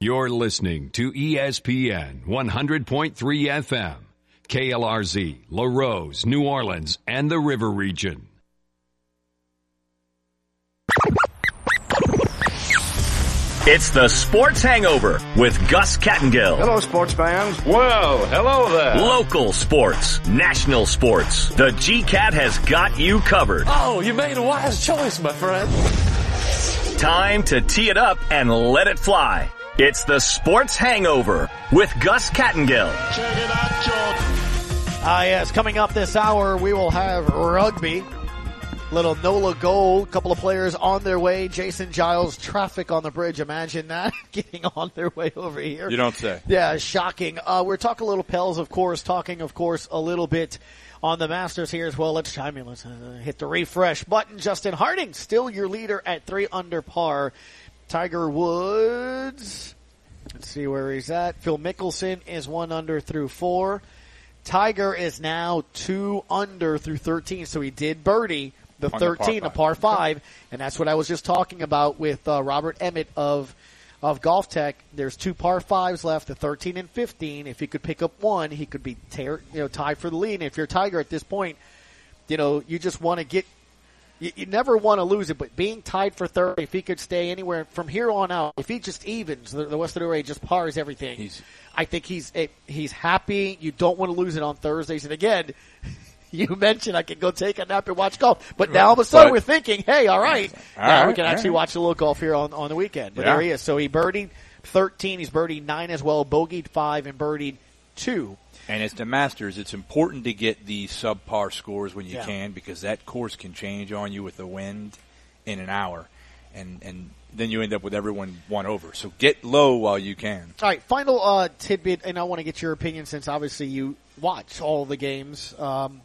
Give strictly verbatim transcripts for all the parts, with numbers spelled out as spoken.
You're listening to E S P N one hundred point three F M, K L R Z, LaRose, New Orleans, and the River Region. It's the Sports Hangover with Gus Kattengill. Hello, sports fans. Well, hello there. Local sports, national sports. The G-Cat has got you covered. Oh, you made a wise choice, my friend. Time to tee it up and let it fly. It's the Sports Hangover with Gus Kattengill. Check it out, George. Ah, yes, coming up this hour, we will have rugby. Little NOLA Gold, couple of players on their way. Jason Giles, traffic on the bridge. Imagine that, getting on their way over here. You don't say. Yeah, shocking. Uh, we're talking a little Pels, of course, talking, of course, a little bit on the Masters here as well. Let's chime in. Let's uh, hit the refresh button. Justin Harding, still your leader at three under par. Tiger Woods, let's see where he's at. Phil Mickelson is one under through four. Tiger is now two under through thirteen, so he did birdie the On thirteen, the a par five, and that's what I was just talking about with uh, Robert Emmett of of Golf Tech. There's two par fives left, the thirteen and fifteen. If he could pick up one, he could be tear, you know tied for the lead. And if you're Tiger at this point, you know you just want to get. You, you never want to lose it, but being tied for third, if he could stay anywhere from here on out, if he just evens, the, the Western Array just pars everything. He's, I think he's he's happy. You don't want to lose it on Thursdays. And again, you mentioned I could go take a nap and watch golf, but now all of a sudden but, we're thinking, hey, all right, all now right, we can actually right. watch a little golf here on, on the weekend. But yeah. there he is. So he birdied thirteen, he's birdied nine as well, bogeyed five, and birdied two. And it's the Masters. It's important to get the subpar scores when you Yeah. can, because that course can change on you with the wind in an hour, and and then you end up with everyone one over. So get low while you can. All right, final uh, tidbit, and I want to get your opinion since obviously you watch all the games um,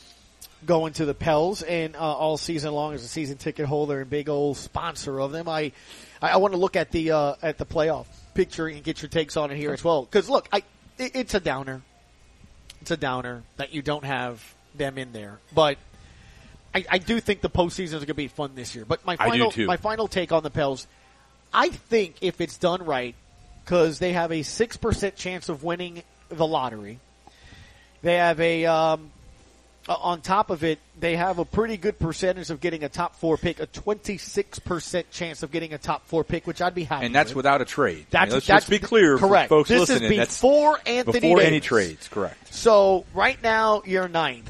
going to the Pels and uh, all season long as a season ticket holder and big old sponsor of them. I I want to look at the uh, at the playoff picture and get your takes on it here as well. Because look, I it, it's a downer. It's a downer that you don't have them in there, but I, I do think the postseason is going to be fun this year. But my I final do too. my final take on the Pels, I think if it's done right, because they have a six percent chance of winning the lottery, they have a um, on top of it, they have a pretty good percentage of getting a top four pick, a twenty-six percent chance of getting a top four pick, which I'd be happy And that's with. without a trade. That's, I mean, let's that's just be clear, correct. for folks this listening. is before that's Anthony before Davis. any trades, correct. So right now you're ninth.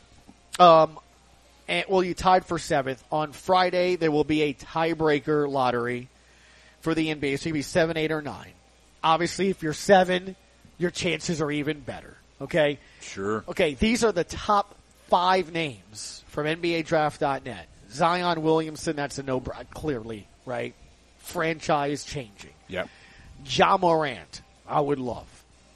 Um, and, well, you tied for seventh. On Friday there will be a tiebreaker lottery for the N B A. So you'll be seven, eight, or nine. Obviously, if you're seven, your chances are even better. Okay. Sure. Okay. These are the top five names from N B A Draft dot net. Zion Williamson, that's a no-brainer, clearly, right? Franchise changing. Yep. Ja Morant, I would love.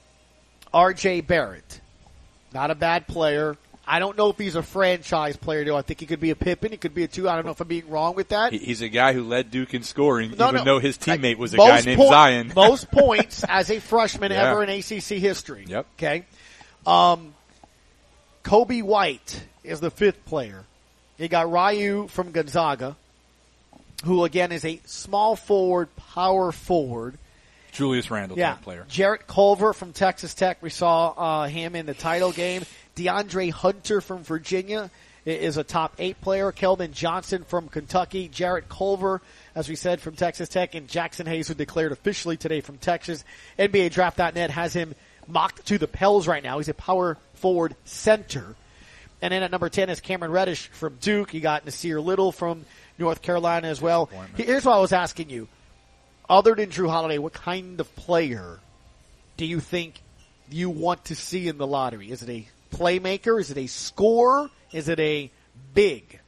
R J Barrett, not a bad player. I don't know if he's a franchise player, though. I think he could be a Pippen. He could be a two. I don't know if I'm being wrong with that. He, he's a guy who led Duke in scoring, No, even no. though his teammate was a Most guy named point- Zion. Most points as a freshman Yeah. ever in A C C history. Yep. Okay. Um, Kobe White is the fifth player. You got Ryu from Gonzaga, who again is a small forward, power forward. Julius Randle Yeah. type player. Jarrett Culver from Texas Tech. We saw uh, him in the title game. DeAndre Hunter from Virginia is a top eight player. Keldon Johnson from Kentucky. Jarrett Culver, as we said, from Texas Tech. And Jackson Hayes, who declared officially today from Texas. N B A Draft dot net has him mocked to the Pels right now. He's a power forward center. And then at number ten is Cameron Reddish from Duke. You got Nasir Little from North Carolina as well. Here's what I was asking you. Other than Drew Holiday, what kind of player do you think you want to see in the lottery? Is it a playmaker? Is it a scorer? Is it a big?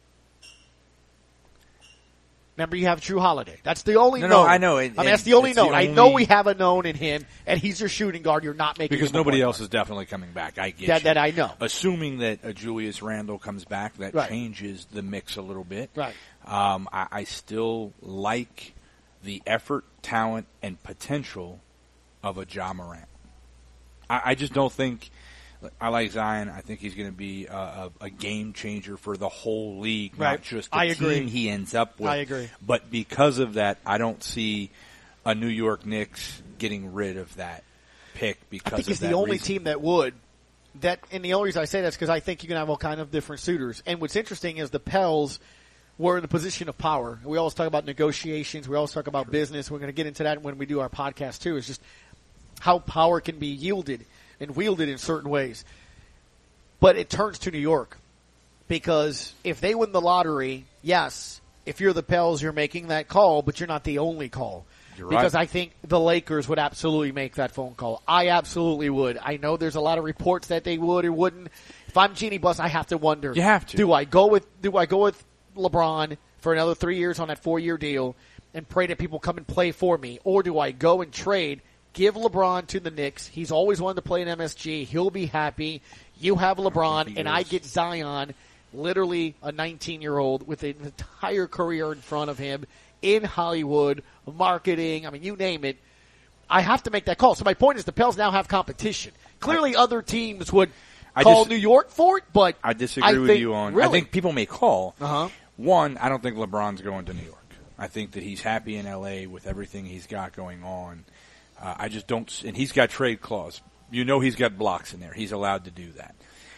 Remember, you have Drew Holiday. That's the only No, known. no, I know. It, I mean, that's the only it's the known. I only- know we have a known in him, and he's your shooting guard. You're not making Because him a nobody point else guard. is definitely coming back. I get That, you. that I know. Assuming that a Julius Randle comes back, that Right. changes the mix a little bit. Right. Um, I, I still like the effort, talent, and potential of a Ja Morant. I, I just don't think I like Zion. I think he's going to be a, a, a game changer for the whole league, Right. not just the I team agree. he ends up with. I agree. But because of that, I don't see a New York Knicks getting rid of that pick because I think of he's that the only reason. team that would. That and the only reason I say that is because I think you can have all kind of different suitors. And what's interesting is the Pels were in a position of power. We always talk about negotiations. We always talk about business. We're going to get into that when we do our podcast too. It's just how power can be yielded and wielded in certain ways. But it turns to New York because if they win the lottery, yes, if you're the Pels, you're making that call, but you're not the only call. You're Because right. I think the Lakers would absolutely make that phone call. I absolutely would. I know there's a lot of reports that they would or wouldn't. If I'm Jeannie Buss, I have to wonder. You have to. Do I go with Do I go with LeBron for another three years on that four-year deal and pray that people come and play for me, or do I go and trade? Give LeBron to the Knicks. He's always wanted to play in M S G. He'll be happy. You have LeBron, and I get Zion, literally a nineteen-year-old with an entire career in front of him in Hollywood, marketing, I mean, you name it. I have to make that call. So my point is the Pels now have competition. Clearly other teams would I call dis- New York for it, but I disagree I with think, you on. Really? I think people may call. Uh-huh. One, I don't think LeBron's going to New York. I think that he's happy in L A with everything he's got going on. Uh, I just don't, and he's got trade clause. You know he's got blocks in there. He's allowed to do that.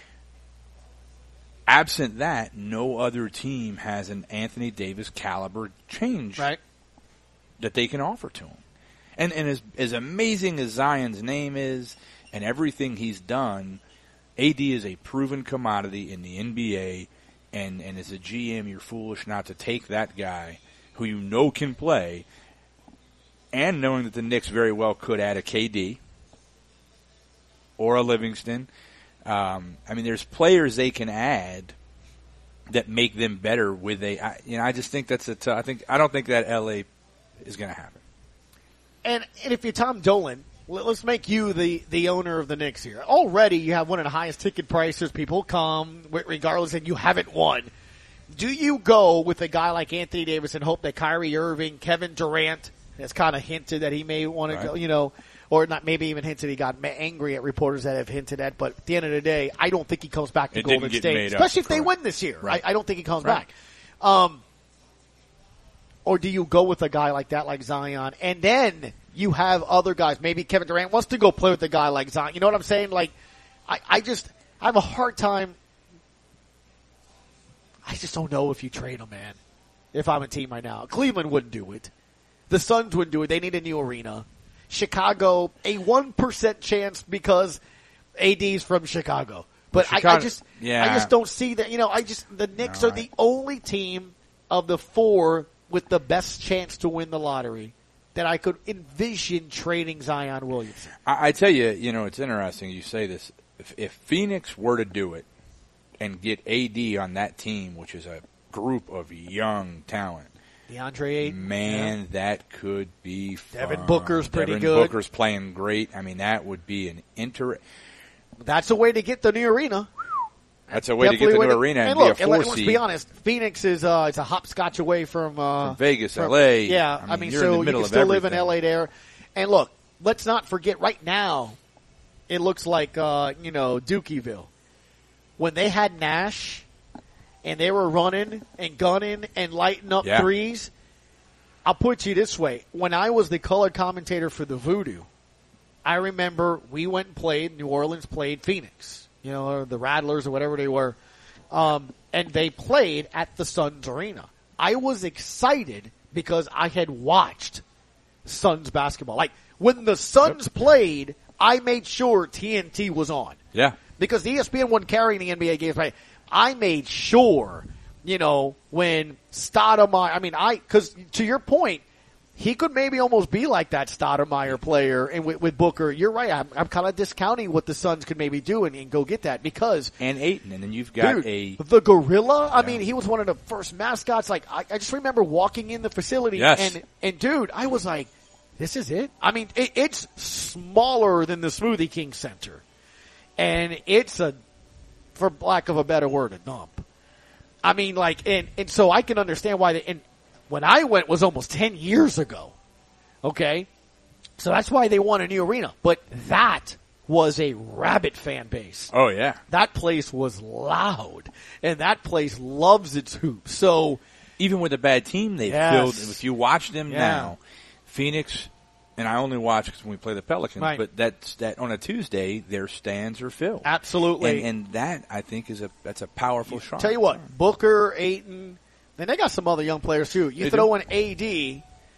Absent that, no other team has an Anthony Davis caliber change right. that they can offer to him. And and as as amazing as Zion's name is and everything he's done, A D is a proven commodity in the N B A, and, and as a G M, you're foolish not to take that guy who you know can play, and knowing that the Knicks very well could add a K D or a Livingston. Um, I mean, there's players they can add that make them better with a. I, you know, I just think that's a. T- I think I don't think that L A is going to happen. And and if you're Tom Dolan, let- let's make you the, the owner of the Knicks here. Already you have one of the highest ticket prices. People come regardless, and you haven't won. Do you go with a guy like Anthony Davis and hope that Kyrie Irving, Kevin Durant has kind of hinted that he may want Right. to go, you know, or not maybe even hinted he got ma- angry at reporters that have hinted at, but at the end of the day, I don't think he comes back to It didn't Golden get State, made up, especially if they correct. win this year. Right. I, I don't think he comes Right. back. Um, or do you go with a guy like that, like Zion, and then you have other guys? Maybe Kevin Durant wants to go play with a guy like Zion. You know what I'm saying? Like, I, I just I have a hard time. I just don't know if you trade him, man. If I'm a team right now, Cleveland wouldn't do it. The Suns wouldn't do it. They need a new arena. Chicago, a one percent chance because A D's from Chicago. But Well, I, I Chicago- just, yeah. I just don't see that. You know, I just the Knicks No, are the I- only team of the four with the best chance to win the lottery that I could envision trading Zion Williamson. I, I tell you, you know, it's interesting you say this. If, if Phoenix were to do it and get A D on that team, which is a group of young talent, DeAndre Ayton, man, yeah. that could be fun. Devin Booker's pretty Devin good. Booker's playing great. I mean, that would be an inter. That's a way to get the new arena. That's a way to get the Definitely new way arena and, and be look, a and four let, let's seed. be honest. Phoenix is uh, it's a hopscotch away from, uh, From Vegas, from- L A. Yeah, I I mean, mean, you're so in the you middle can of still live in everything. L A there. And look, let's not forget. Right now, it looks like uh, you know Dookieville when they had Nash and they were running and gunning and lighting up Yeah. threes. I'll put you this way: when I was the color commentator for the Voodoo, I remember we went and played. New Orleans played Phoenix, you know, or the Rattlers or whatever they were, um, and they played at the Suns Arena. I was excited because I had watched Suns basketball. Like when the Suns played, I made sure T N T was on Yeah. because the E S P N wasn't carrying the N B A games. Right? I made sure, you know, when Stoudemire. I mean, I because to your point. He could maybe almost be like that Stoudemire player, and with, with Booker, you're right. I'm, I'm kind of discounting what the Suns could maybe do and, and go get that because, And Ayton, and then you've got dude, a the gorilla. I Yeah. mean, he was one of the first mascots. Like I, I just remember walking in the facility, Yes. and and dude, I was like, this is it. I mean, it, it's smaller than the Smoothie King Center, and it's a, for lack of a better word, a dump. I mean, like, and and so I can understand why. They, and when I went was almost ten years ago. Okay, so that's why they want a new arena. But that was a rabid fan base. oh yeah. That place was loud, and that place loves its hoops. So, Even with a bad team, they Yes. filled. If you watch them Yeah. now, Phoenix and I only watch because when we play the Pelicans, right. but that's that on a Tuesday, their stands are filled. Absolutely. And, and that, I think, is a that's a powerful shot. Tell you what, Booker, Ayton, then they got some other young players, too. You they throw do. in A D,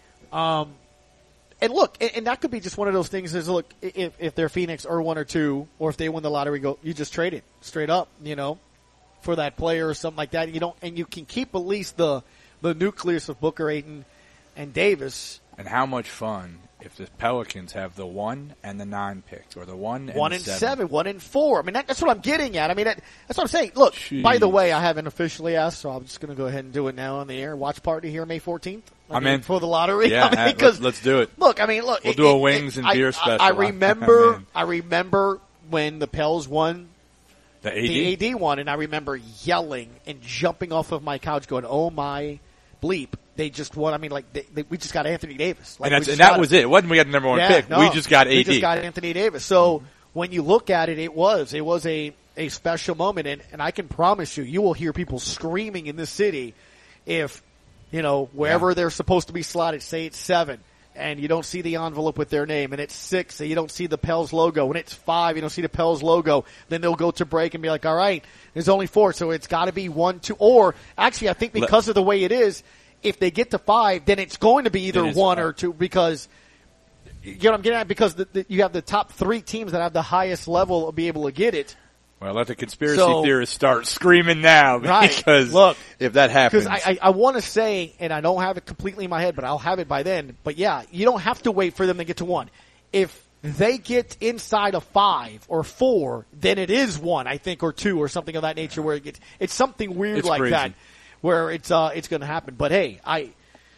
um, and look, and, and that could be just one of those things is, look, if, if they're Phoenix or one or two, or if they win the lottery, go you just trade it straight up, you know, for that player or something like that. You don't, and you can keep at least the, the nucleus of Booker, Ayton, and Davis. And how much fun if the Pelicans have the one and the nine picks, or the one and one the and seven. seven, one and four. I mean, that, that's what I'm getting at. I mean, that, that's what I'm saying. Look, Jeez. by the way, I haven't officially asked, so I'm just going to go ahead and do it now on the air. Watch party here May fourteenth. I I'm mean, in. for the lottery. Yeah, I mean, let's, 'cause, let's do it. Look, I mean, look. We'll it, do a it, wings it, and I, beer I, special. I I'm remember. in. I remember when the Pels won The A D? the A D one, and I remember yelling and jumping off of my couch, going, "Oh my bleep!" They just won. I mean, like they, they, we just got Anthony Davis. Like, and that's, we and just that got was him. it. It wasn't we got the number one Yeah, pick. no, we just got A D. We just got Anthony Davis. So when you look at it, it was it was a, a special moment, and, and I can promise you, you will hear people screaming in this city if you know wherever Yeah. they're supposed to be slotted. Say it's seven, and you don't see the envelope with their name, and it's six, and you don't see the Pels logo, and it's five, you don't see the Pels logo. Then they'll go to break and be like, "All right, there's only four, so it's got to be one, two." Or actually, I think because of the way it is. If they get to five, then it's going to be either one or two because you know what I'm getting at. Because the, the, you have the top three teams that have the highest level of be able to get it. Well, let the conspiracy So- theorists start screaming now, Right. because Look, if that happens, Because I, I, I want to say, and I don't have it completely in my head, but I'll have it by then. But yeah, you don't have to wait for them to get to one. If they get inside of five or four, then it is one, I think, or two, or something of that nature. Where it gets, it's something weird It's like crazy. that. Where it's uh it's going to happen, but hey, I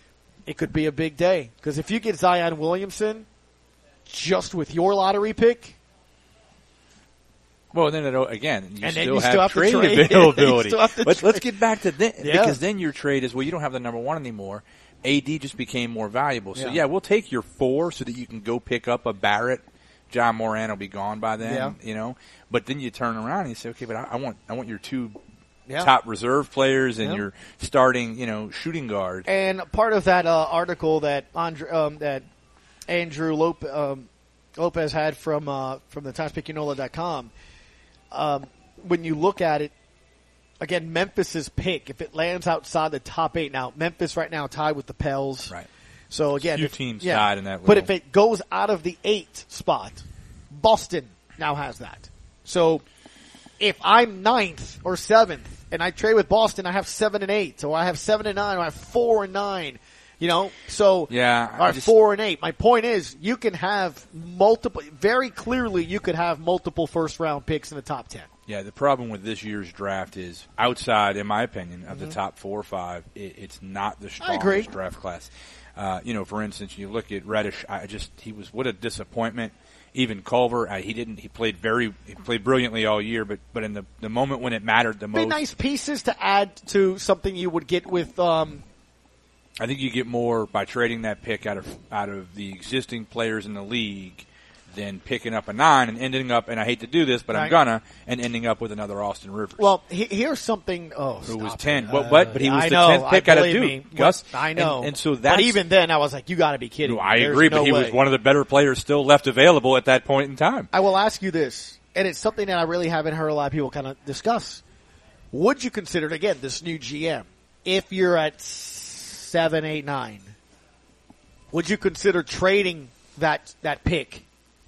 it could be a big day because if you get Zion Williamson just with your lottery pick, well, then it, again, you And then still you have still have to trade trade. availability. You still have to let's let's trade. get back to then Yeah. because then your trade is well, you don't have the number one anymore. A D just became more valuable, so Yeah. yeah, we'll take your four so that you can go pick up a Barrett. John Moran will be gone by then, Yeah. you know. But then you turn around and you say, okay, but I, I want I want your two. yeah. top reserve players and Yeah. your starting, you know, shooting guard. And part of that uh, article that Andre, um, that Andrew Lop- um, Lopez had from uh, from the Times Picayune dot com, um, when you look at it, again, Memphis's pick, if it lands outside the top eight, now Memphis right now tied with the Pels. Right. So again, Few if- teams yeah. tied in that But little- if it goes out of the eight spot, Boston now has that. So if I'm ninth or seventh and I trade with Boston, I have seven and eight, or I have seven and nine, or I have four and nine. You know, so Yeah, or I just- four and eight. My point is, you can have multiple. Very clearly, you could have multiple first round picks in the top ten. Yeah, the problem with this year's draft is outside, in my opinion, of Mm-hmm. the top four or five, it, it's not the I agree. strongest draft class. Uh, you know, for instance, you look at Reddish. I just he was what a disappointment. Even Culver, uh, he didn't. He played very, he played brilliantly all year, but but in the the moment when it mattered the Be most, nice pieces to add to something you would get with. Um, I think you get more by trading that pick out of out of the existing players in the league than picking up a nine and ending up. And I hate to do this, but I'm Right. gonna and ending up with another Austin Rivers. well, he, here's something. Oh, who was stop ten? it. But, but but he was I the know, tenth I pick out of believe Duke, me. Gus. I know, and, and so that's but even then, I was like, you got to be kidding. No, I There's agree, no but he way. was one of the better players still left available at that point in time. I will ask you this, and it's something that I really haven't heard a lot of people kind of discuss. Would you consider, again, this new G M, if you're at seven, eight, nine, would you consider trading that that pick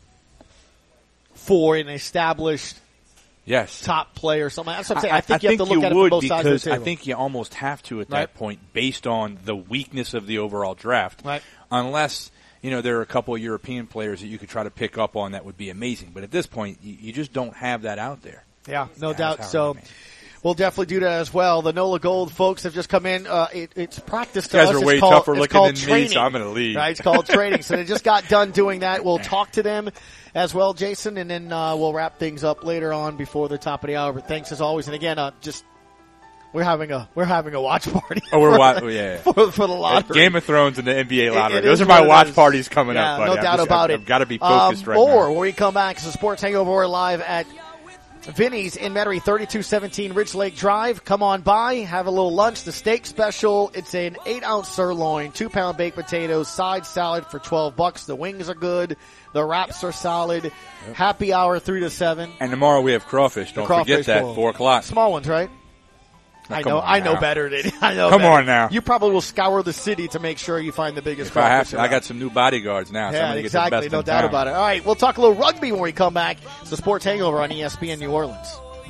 for an established Yes. top player or something? That's what I'm saying. I, think you have to look you at it would from both sides of because the I table. think you almost have to at that Right. point based on the weakness of the overall draft. Right. Unless, you know, there are a couple of European players that you could try to pick up on that would be amazing. But at this point, you, you just don't have that out there. Yeah, no That's doubt. how it So remains. we'll definitely do that as well. The NOLA Gold folks have just come in. Uh, it, it's practice to You guys us. are It's way called, tougher it's looking called than me, training. so I'm gonna leave. Right, it's called training. So they just got done doing that. We'll talk to them as well, Jason, and then uh, we'll wrap things up later on before the top of the hour. But thanks as always. And again, uh, just we're having a we're having a watch party. Oh, we're for, wa- oh, yeah. for, for the lottery. Game of Thrones and the N B A lottery. It- it Those is are my what it watch is. parties coming yeah, up, buddy. no I'm doubt just- about I've, it. I've got to be focused um, right or now. when we come back, it's the Sports Hangover. We're live at Vinny's in Metairie, thirty-two seventeen Ridge Lake Drive. Come on by, have a little lunch. The steak special, it's an eight-ounce sirloin, two-pound baked potatoes, side salad for twelve bucks. The wings are good. The wraps are solid. Yep. Happy hour three to seven. And tomorrow we have crawfish. Don't crawfish forget that, bowl. four o'clock. Small ones, right? Now, I know, I know better than I know. Come better. on now. You probably will scour the city to make sure you find the biggest If I have crawfish. to, I got some new bodyguards now. So Yeah, I'm gonna exactly. Get the best No in doubt town. about it. All right, we'll talk a little rugby when we come back. It's the Sports Hangover on E S P N New Orleans.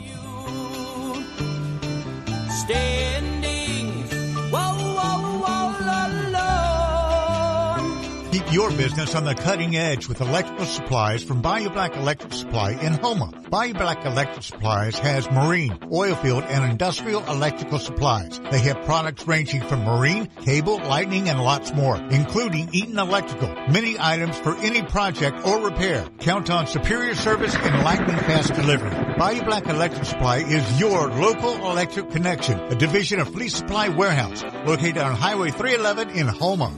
Standing, whoa, whoa, whoa, alone. Keep your business on the cutting edge with electrical supplies from Bayou Black Electric Supply in Houma. Bayou Black Electric Supplies has marine, oil field, and industrial electrical supplies. They have products ranging from marine, cable, lightning, and lots more, including Eaton Electrical. Many items for any project or repair. Count on superior service and lightning fast delivery. Bayou Black Electric Supply is your local electric connection, a division of Fleet Supply Warehouse, located on Highway three eleven in Houma.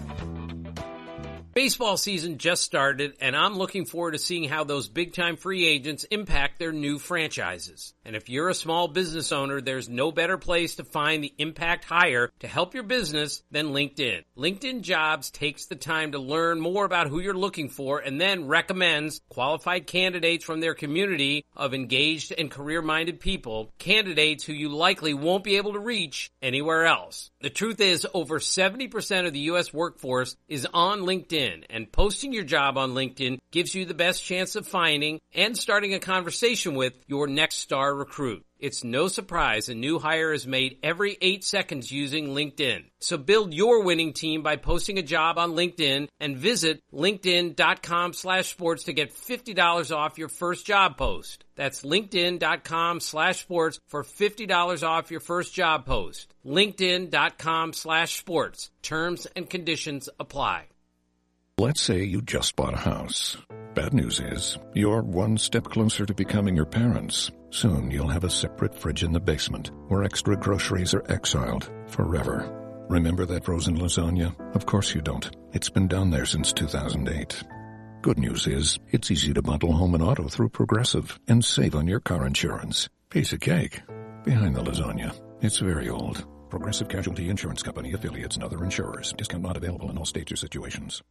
Baseball season just started, and I'm looking forward to seeing how those big-time free agents impact their new franchises. And if you're a small business owner, there's no better place to find the impact hire to help your business than LinkedIn. LinkedIn Jobs takes the time to learn more about who you're looking for and then recommends qualified candidates from their community of engaged and career-minded people, candidates who you likely won't be able to reach anywhere else. The truth is, over seventy percent of the U S workforce is on LinkedIn, and posting your job on LinkedIn gives you the best chance of finding and starting a conversation with your next star recruit. It's no surprise a new hire is made every eight seconds using LinkedIn. So build your winning team by posting a job on LinkedIn and visit linkedin.com slash sports to get fifty dollars off your first job post. That's linkedin.com slash sports for fifty dollars off your first job post. linkedin.com slash sports. Terms and conditions apply. Let's say you just bought a house. Bad news is, you're one step closer to becoming your parents. Soon you'll have a separate fridge in the basement, where extra groceries are exiled forever. Remember that frozen lasagna? Of course you don't. It's been down there since two thousand eight. Good news is, it's easy to bundle home and auto through Progressive and save on your car insurance. Piece of cake. Behind the lasagna, it's very old. Progressive Casualty Insurance Company, affiliates, and other insurers. Discount not available in all states or situations.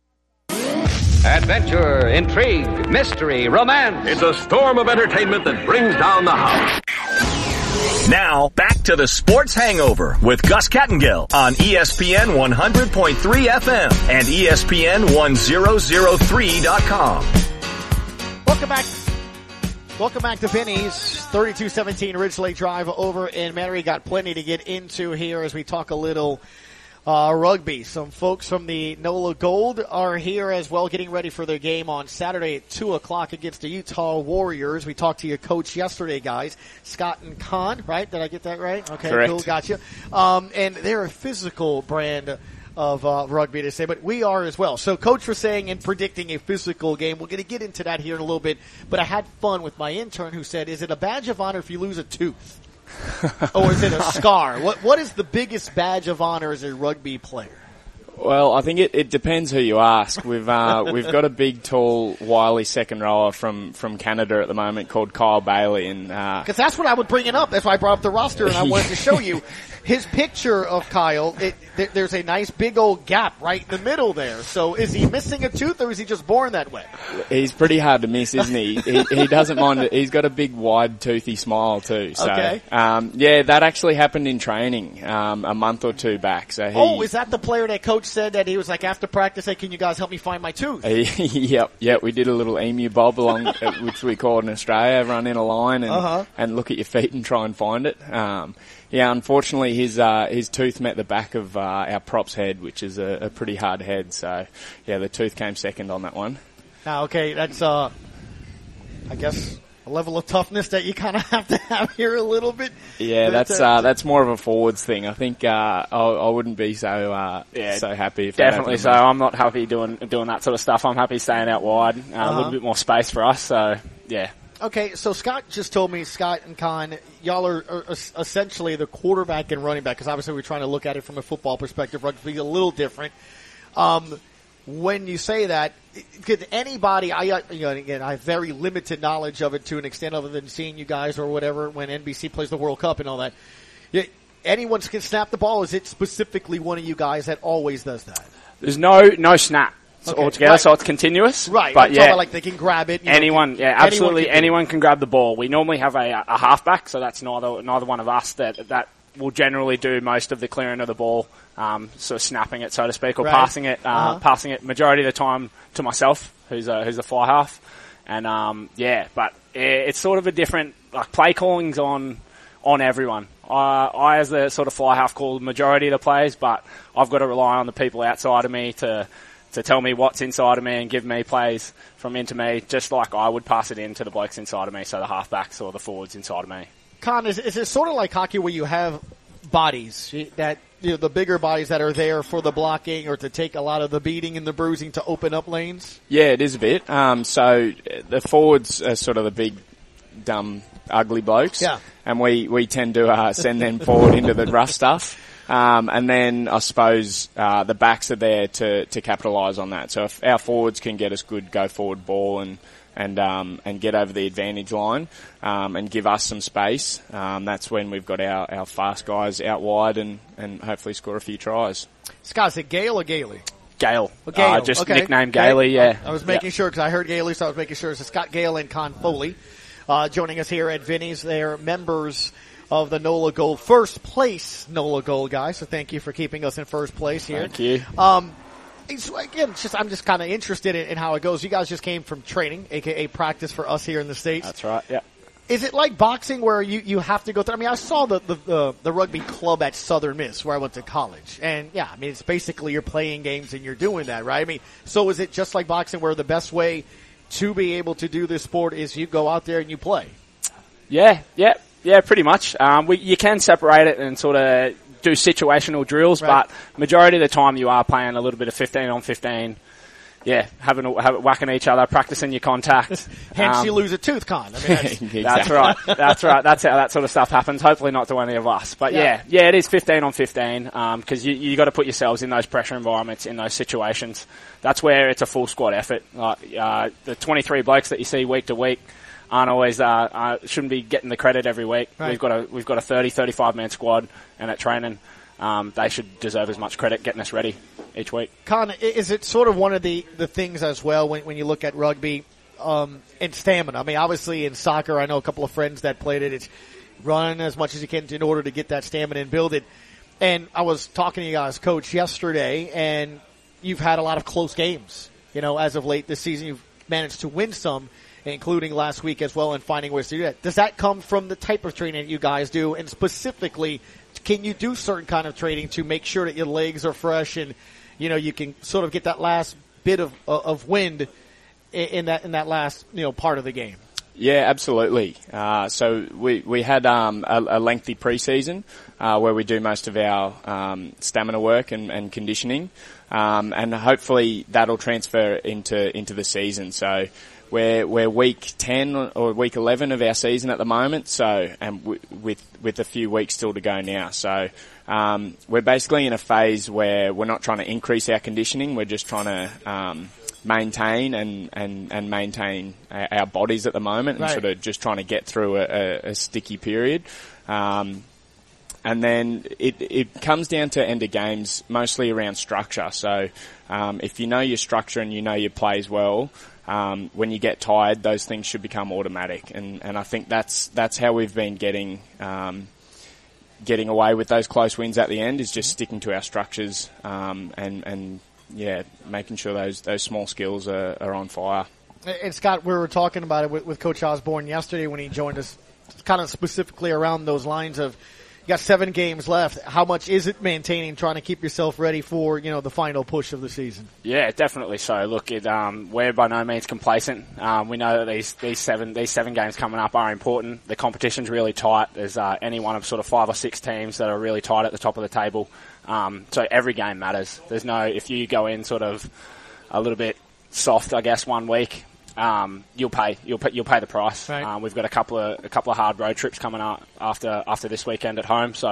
Adventure, intrigue, mystery, romance. It's a storm of entertainment that brings down the house. Now, back to the Sports Hangover with Gus Kattengill on E S P N one hundred point three F M and E S P N ten oh three dot com. Welcome back. Welcome back to Vinny's, thirty-two seventeen Ridge Lake Drive over in Metairie. Got plenty to get into here as we talk a little Uh, rugby. Some folks from the NOLA Gold are here as well, getting ready for their game on Saturday at two o'clock against the Utah Warriors. We talked to your coach yesterday, guys, Scott and Con, right? Did I get that right? Okay, Correct. Cool, gotcha. Um, and they're a physical brand of uh, rugby to say, but we are as well. So Coach was saying and predicting a physical game. We're going to get into that here in a little bit, but I had fun with my intern who said, is it a badge of honor if you lose a tooth? Or is it a scar? What What is the biggest badge of honor as a rugby player? Well, I think it, it depends who you ask. We've uh, we've got a big, tall, wily second rower from, from Canada at the moment called Kyle Bailey, and because uh, that's what I would bring it up. That's why I brought up the roster, and I wanted to show you his picture of Kyle. It, th- there's a nice big old gap right in the middle there. So is he missing a tooth, or is he just born that way? He's pretty hard to miss, isn't he? he, he doesn't mind it. He's got a big, wide, toothy smile too. So, okay. um, yeah, that actually happened in training um, a month or two back. So he, oh, is that the player that coach said that he was like after practice, hey, can you guys help me find my tooth? yep, yep. We did a little emu bob along, which we call in Australia, run in a line and uh-huh. and look at your feet and try and find it. Um, yeah, unfortunately, his uh, his tooth met the back of uh, our prop's head, which is a, a pretty hard head. So, yeah, the tooth came second on that one. Now, okay, that's uh, I guess a level of toughness that you kind of have to have here a little bit. Yeah, but, that's uh, uh, that's more of a forwards thing. I think uh, I, I wouldn't be so uh, yeah, so happy. If definitely that so. I'm not happy doing doing that sort of stuff. I'm happy staying out wide, uh, uh-huh. a little bit more space for us. So, yeah. Okay, so Scott just told me, Scott and Con, y'all are, are essentially the quarterback and running back, because obviously we're trying to look at it from a football perspective. Rugby is a little different. Um, when you say that, could anybody, I, you know, again, I have very limited knowledge of it to an extent other than seeing you guys or whatever when N B C plays the World Cup and all that. Anyone can snap the ball. Is it specifically one of you guys that always does that? There's no, no snap. Okay. Altogether, right. So it's continuous. Right. But I'm yeah, about like they can grab it. You anyone, know, yeah, absolutely. Anyone can, anyone can grab the ball. We normally have a, a halfback, so that's neither neither one of us that that will generally do most of the clearing of the ball, um, sort of snapping it, so to speak, or right. passing it, uh, uh-huh. passing it majority of the time to myself, who's a who's a fly half, and um, yeah, but it's sort of a different like play calling's on on everyone. I, I as the sort of fly half call the majority of the plays, but I've got to rely on the people outside of me to. to tell me what's inside of me and give me plays from into me, just like I would pass it in to the blokes inside of me, so the halfbacks or the forwards inside of me. Con, is, is it sort of like hockey where you have bodies, that you know, the bigger bodies that are there for the blocking or to take a lot of the beating and the bruising to open up lanes? Yeah, it is a bit. Um, so the forwards are sort of the big, dumb, ugly blokes. Yeah. And we, we tend to uh, send them forward into the rough stuff. Um, and then I suppose uh, the backs are there to, to capitalise on that. So if our forwards can get us good go forward ball and and um, and get over the advantage line um, and give us some space, um, that's when we've got our, our fast guys out wide and, and hopefully score a few tries. Scott, is it Gale or Gailey? Gale. Oh, Gale. Uh, just okay. nicknamed Gailey, yeah. I, I was making yeah. sure because I heard Gailey, so I was making sure. So Scott Gale and Con Foley uh, joining us here at Vinny's. They're members of the NOLA Gold, first place NOLA Gold guys. So thank you for keeping us in first place here. Thank you. Um, it's, again, it's just I'm just kind of interested in, in how it goes. You guys just came from training, aka practice for us here in the States. That's right. Yeah. Is it like boxing where you, you have to go through? I mean, I saw the, the the the rugby club at Southern Miss where I went to college, and yeah, I mean it's basically you're playing games and you're doing that, right? I mean, so is it just like boxing where the best way to be able to do this sport is you go out there and you play? Yeah. Yeah. Yeah, pretty much. Um, we, you can separate it and sort of do situational drills, right. but majority of the time you are playing a little bit of fifteen on fifteen. Yeah, having a, have, whacking each other, practicing your contact. Hence, um, you lose a tooth, Con. I mean, that's, exactly. that's right. That's right. That's how that sort of stuff happens. Hopefully, not to any of us. But yeah, yeah, yeah it is fifteen on fifteen because um, you you got to put yourselves in those pressure environments, in those situations. That's where it's a full squad effort. Like uh, the twenty-three blokes that you see week to week aren't always uh, uh, shouldn't be getting the credit every week. Right. We've got a we've got a thirty, thirty-five man squad, and at training, um, they should deserve as much credit getting us ready each week. Con, is it sort of one of the, the things as well when when you look at rugby um, and stamina? I mean, obviously in soccer, I know a couple of friends that played it. It's run as much as you can in order to get that stamina and build it. And I was talking to you guys, Coach, yesterday, and you've had a lot of close games. You know, as of late this season, you've managed to win some, including last week as well, and finding ways to do that. Does that come from the type of training that you guys do? And specifically, can you do certain kind of training to make sure that your legs are fresh and, you know, you can sort of get that last bit of of wind in that in that last, you know, part of the game? Yeah, absolutely. Uh, so we we had um, a, a lengthy preseason uh, where we do most of our um, stamina work and, and conditioning, um, and hopefully that'll transfer into into the season. So we're we're week ten or week eleven of our season at the moment. So and w- with with a few weeks still to go now. So um, we're basically in a phase where we're not trying to increase our conditioning. We're just trying to um, maintain and, and, and maintain our bodies at the moment, and right. sort of just trying to get through a, a, a sticky period. Um, and then it, it comes down to end of games mostly around structure. So um, if you know your structure and you know your plays well, um, when you get tired, those things should become automatic. And, and I think that's that's how we've been getting um, getting away with those close wins at the end, is just sticking to our structures um, and and. Yeah, making sure those those small skills are, are on fire. And Scott, we were talking about it with, with Coach Osborne yesterday when he joined us, kind of specifically around those lines of, you got seven games left. How much is it maintaining, trying to keep yourself ready for, you know, the final push of the season? Yeah, definitely so. Look, it, um, we're by no means complacent. Um, we know that these these seven these seven games coming up are important. The competition's really tight. There's uh, any one of sort of five or six teams that are really tight at the top of the table. Um, so every game matters. There's no, if you go in sort of a little bit soft, I guess, one week, um, you'll pay, you'll pay, you'll pay the price. Right. Um, we've got a couple of, a couple of hard road trips coming up after, after this weekend at home. So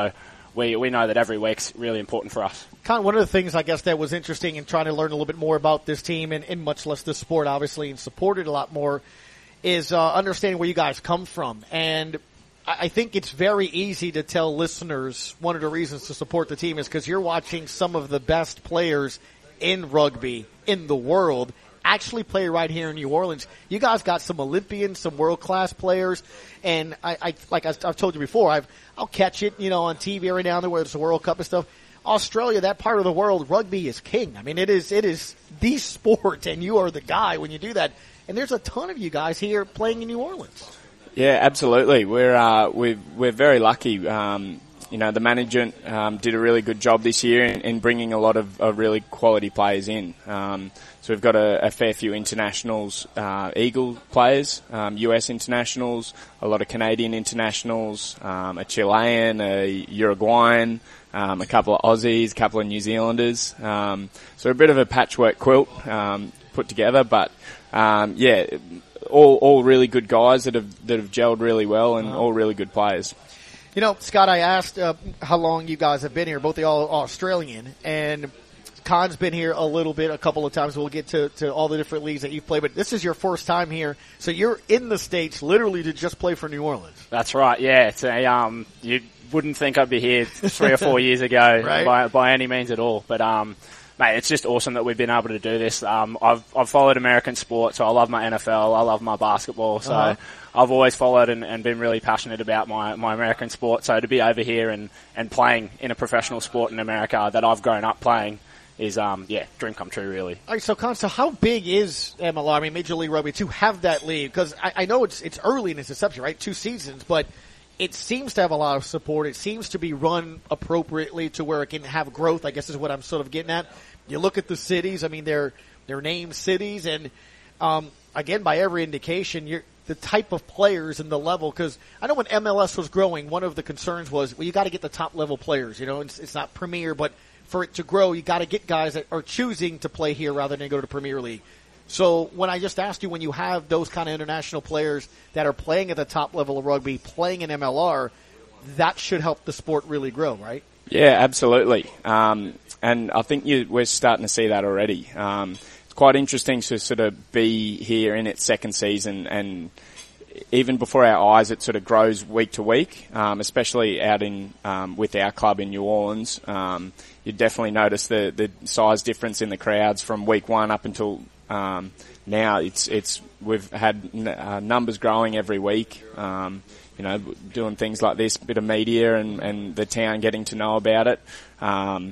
we, we know that every week's really important for us. Con, one of the things I guess that was interesting in trying to learn a little bit more about this team and, and much less this sport, obviously, and support it a lot more, is uh, understanding where you guys come from. And I, I think it's very easy to tell listeners one of the reasons to support the team is because you're watching some of the best players in rugby in the world actually play right here in New Orleans. You guys got some Olympians, some world-class players, and I, I like I've told you before, I've, I'll catch it, you know, on T V every now and then where there's a World Cup and stuff. Australia, that part of the world, rugby is king. I mean, it is it is the sport, and you are the guy when you do that. And there's a ton of you guys here playing in New Orleans. Yeah, absolutely. We're uh, we're we're very lucky. Um, you know, the management um, did a really good job this year in, in bringing a lot of, of really quality players in. Um, so we've got a, a fair few internationals, uh, Eagle players, um, U S internationals, a lot of Canadian internationals, um, a Chilean, a Uruguayan, um, a couple of Aussies, a couple of New Zealanders. Um, so a bit of a patchwork quilt um, put together, but um, yeah, all all really good guys that have that have gelled really well and all really good players. You know, Scott, I asked uh, how long you guys have been here, both the all Australian, and Khan's been here a little bit, a couple of times. We'll get to, to all the different leagues that you've played, but this is your first time here, so you're in the States literally to just play for New Orleans. That's right, yeah. It's a, um, you wouldn't think I'd be here three or four years ago right? by, by any means at all, but um, mate, it's just awesome that we've been able to do this. Um, I've I've followed American sport, so I love my N F L, I love my basketball, so uh-huh. I've always followed and, and been really passionate about my, my American sport. So to be over here and, and playing in a professional sport in America that I've grown up playing is, um, yeah, dream come true, really. All right, so, Con, so how big is M L R, I mean, Major League Rugby, to have that league? Because I, I know it's it's early in its inception, right? Two seasons, but it seems to have a lot of support. It seems to be run appropriately to where it can have growth, I guess is what I'm sort of getting at. You look at the cities, I mean, they're, they're named cities, and, um, again, by every indication, you're, the type of players and the level, because I know when M L S was growing, one of the concerns was, well, you got to get the top level players, you know, it's, it's not Premier, but for it to grow, you got to get guys that are choosing to play here rather than go to the Premier League. So when I just asked you, when you have those kind of international players that are playing at the top level of rugby, playing in M L R, that should help the sport really grow, right? Yeah, absolutely. Um, and I think you, we're starting to see that already. Um, it's quite interesting to sort of be here in its second season, and even before our eyes, it sort of grows week to week, um, especially out in um, with our club in New Orleans. Um, you definitely notice the, the size difference in the crowds from week one up until um, now. It's it's we've had n- uh, numbers growing every week. Um, you know, doing things like this, bit of media and, and the town getting to know about it. Um,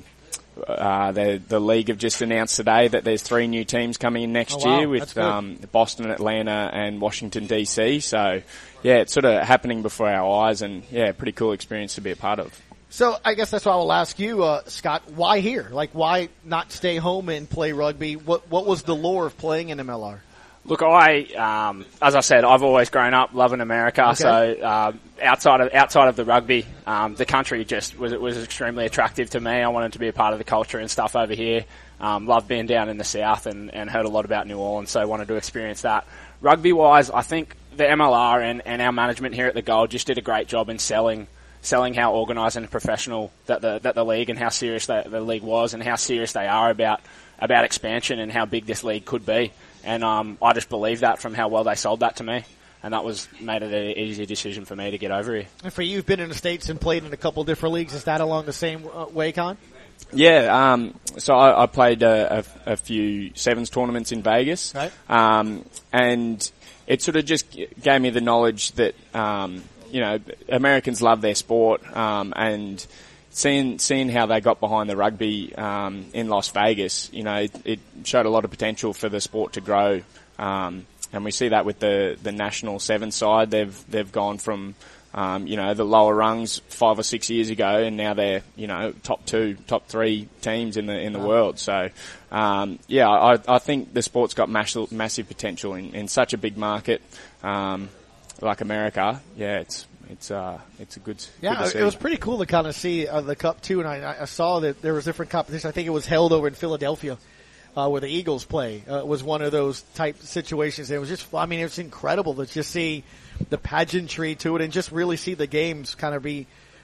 Uh, the the league have just announced today that there's three new teams coming in next oh, wow. year with um, Boston, Atlanta, and Washington D C. So, yeah, it's sort of happening before our eyes, and yeah, pretty cool experience to be a part of. So I guess that's why I will ask you, uh, Scott, why here? Like, why not stay home and play rugby? What what was the lure of playing in M L R? Look, I, um, as I said, I've always grown up loving America. Okay. So uh, outside of outside of the rugby, um, the country just was was extremely attractive to me. I wanted to be a part of the culture and stuff over here. Um, loved being down in the south and, and heard a lot about New Orleans, so I wanted to experience that. Rugby wise, I think the M L R and, and our management here at the Gold just did a great job in selling selling how organised and professional that the that the league and how serious the, the league was and how serious they are about about expansion and how big this league could be. And um, I just believe that from how well they sold that to me. And that was made it an easy decision for me to get over here. And for you, you've been in the States and played in a couple different leagues. Is that along the same uh, way, Con? Yeah, um, so I, I played a, a, a few sevens tournaments in Vegas. Right. Um, and it sort of just gave me the knowledge that, um, you know, Americans love their sport, um, and Seeing seeing how they got behind the rugby um, in Las Vegas, you know, it, it showed a lot of potential for the sport to grow, um, and we see that with the, the national seven side. They've they've gone from um, you know the lower rungs five or six years ago, and now they're you know top two, top three teams in the in the wow. world. So um, yeah, I, I think the sport's got massive massive potential in, in such a big market um, like America. Yeah, it's. It's uh, it's a good. Yeah, good to it was pretty cool to kind of see uh, the Cup too, and I, I saw that there was different competitions. I think it was held over in Philadelphia, uh, where the Eagles play. Uh, it was one of those type situations. It was just, I mean, it was incredible to just see the pageantry to it and just really see the games kind of be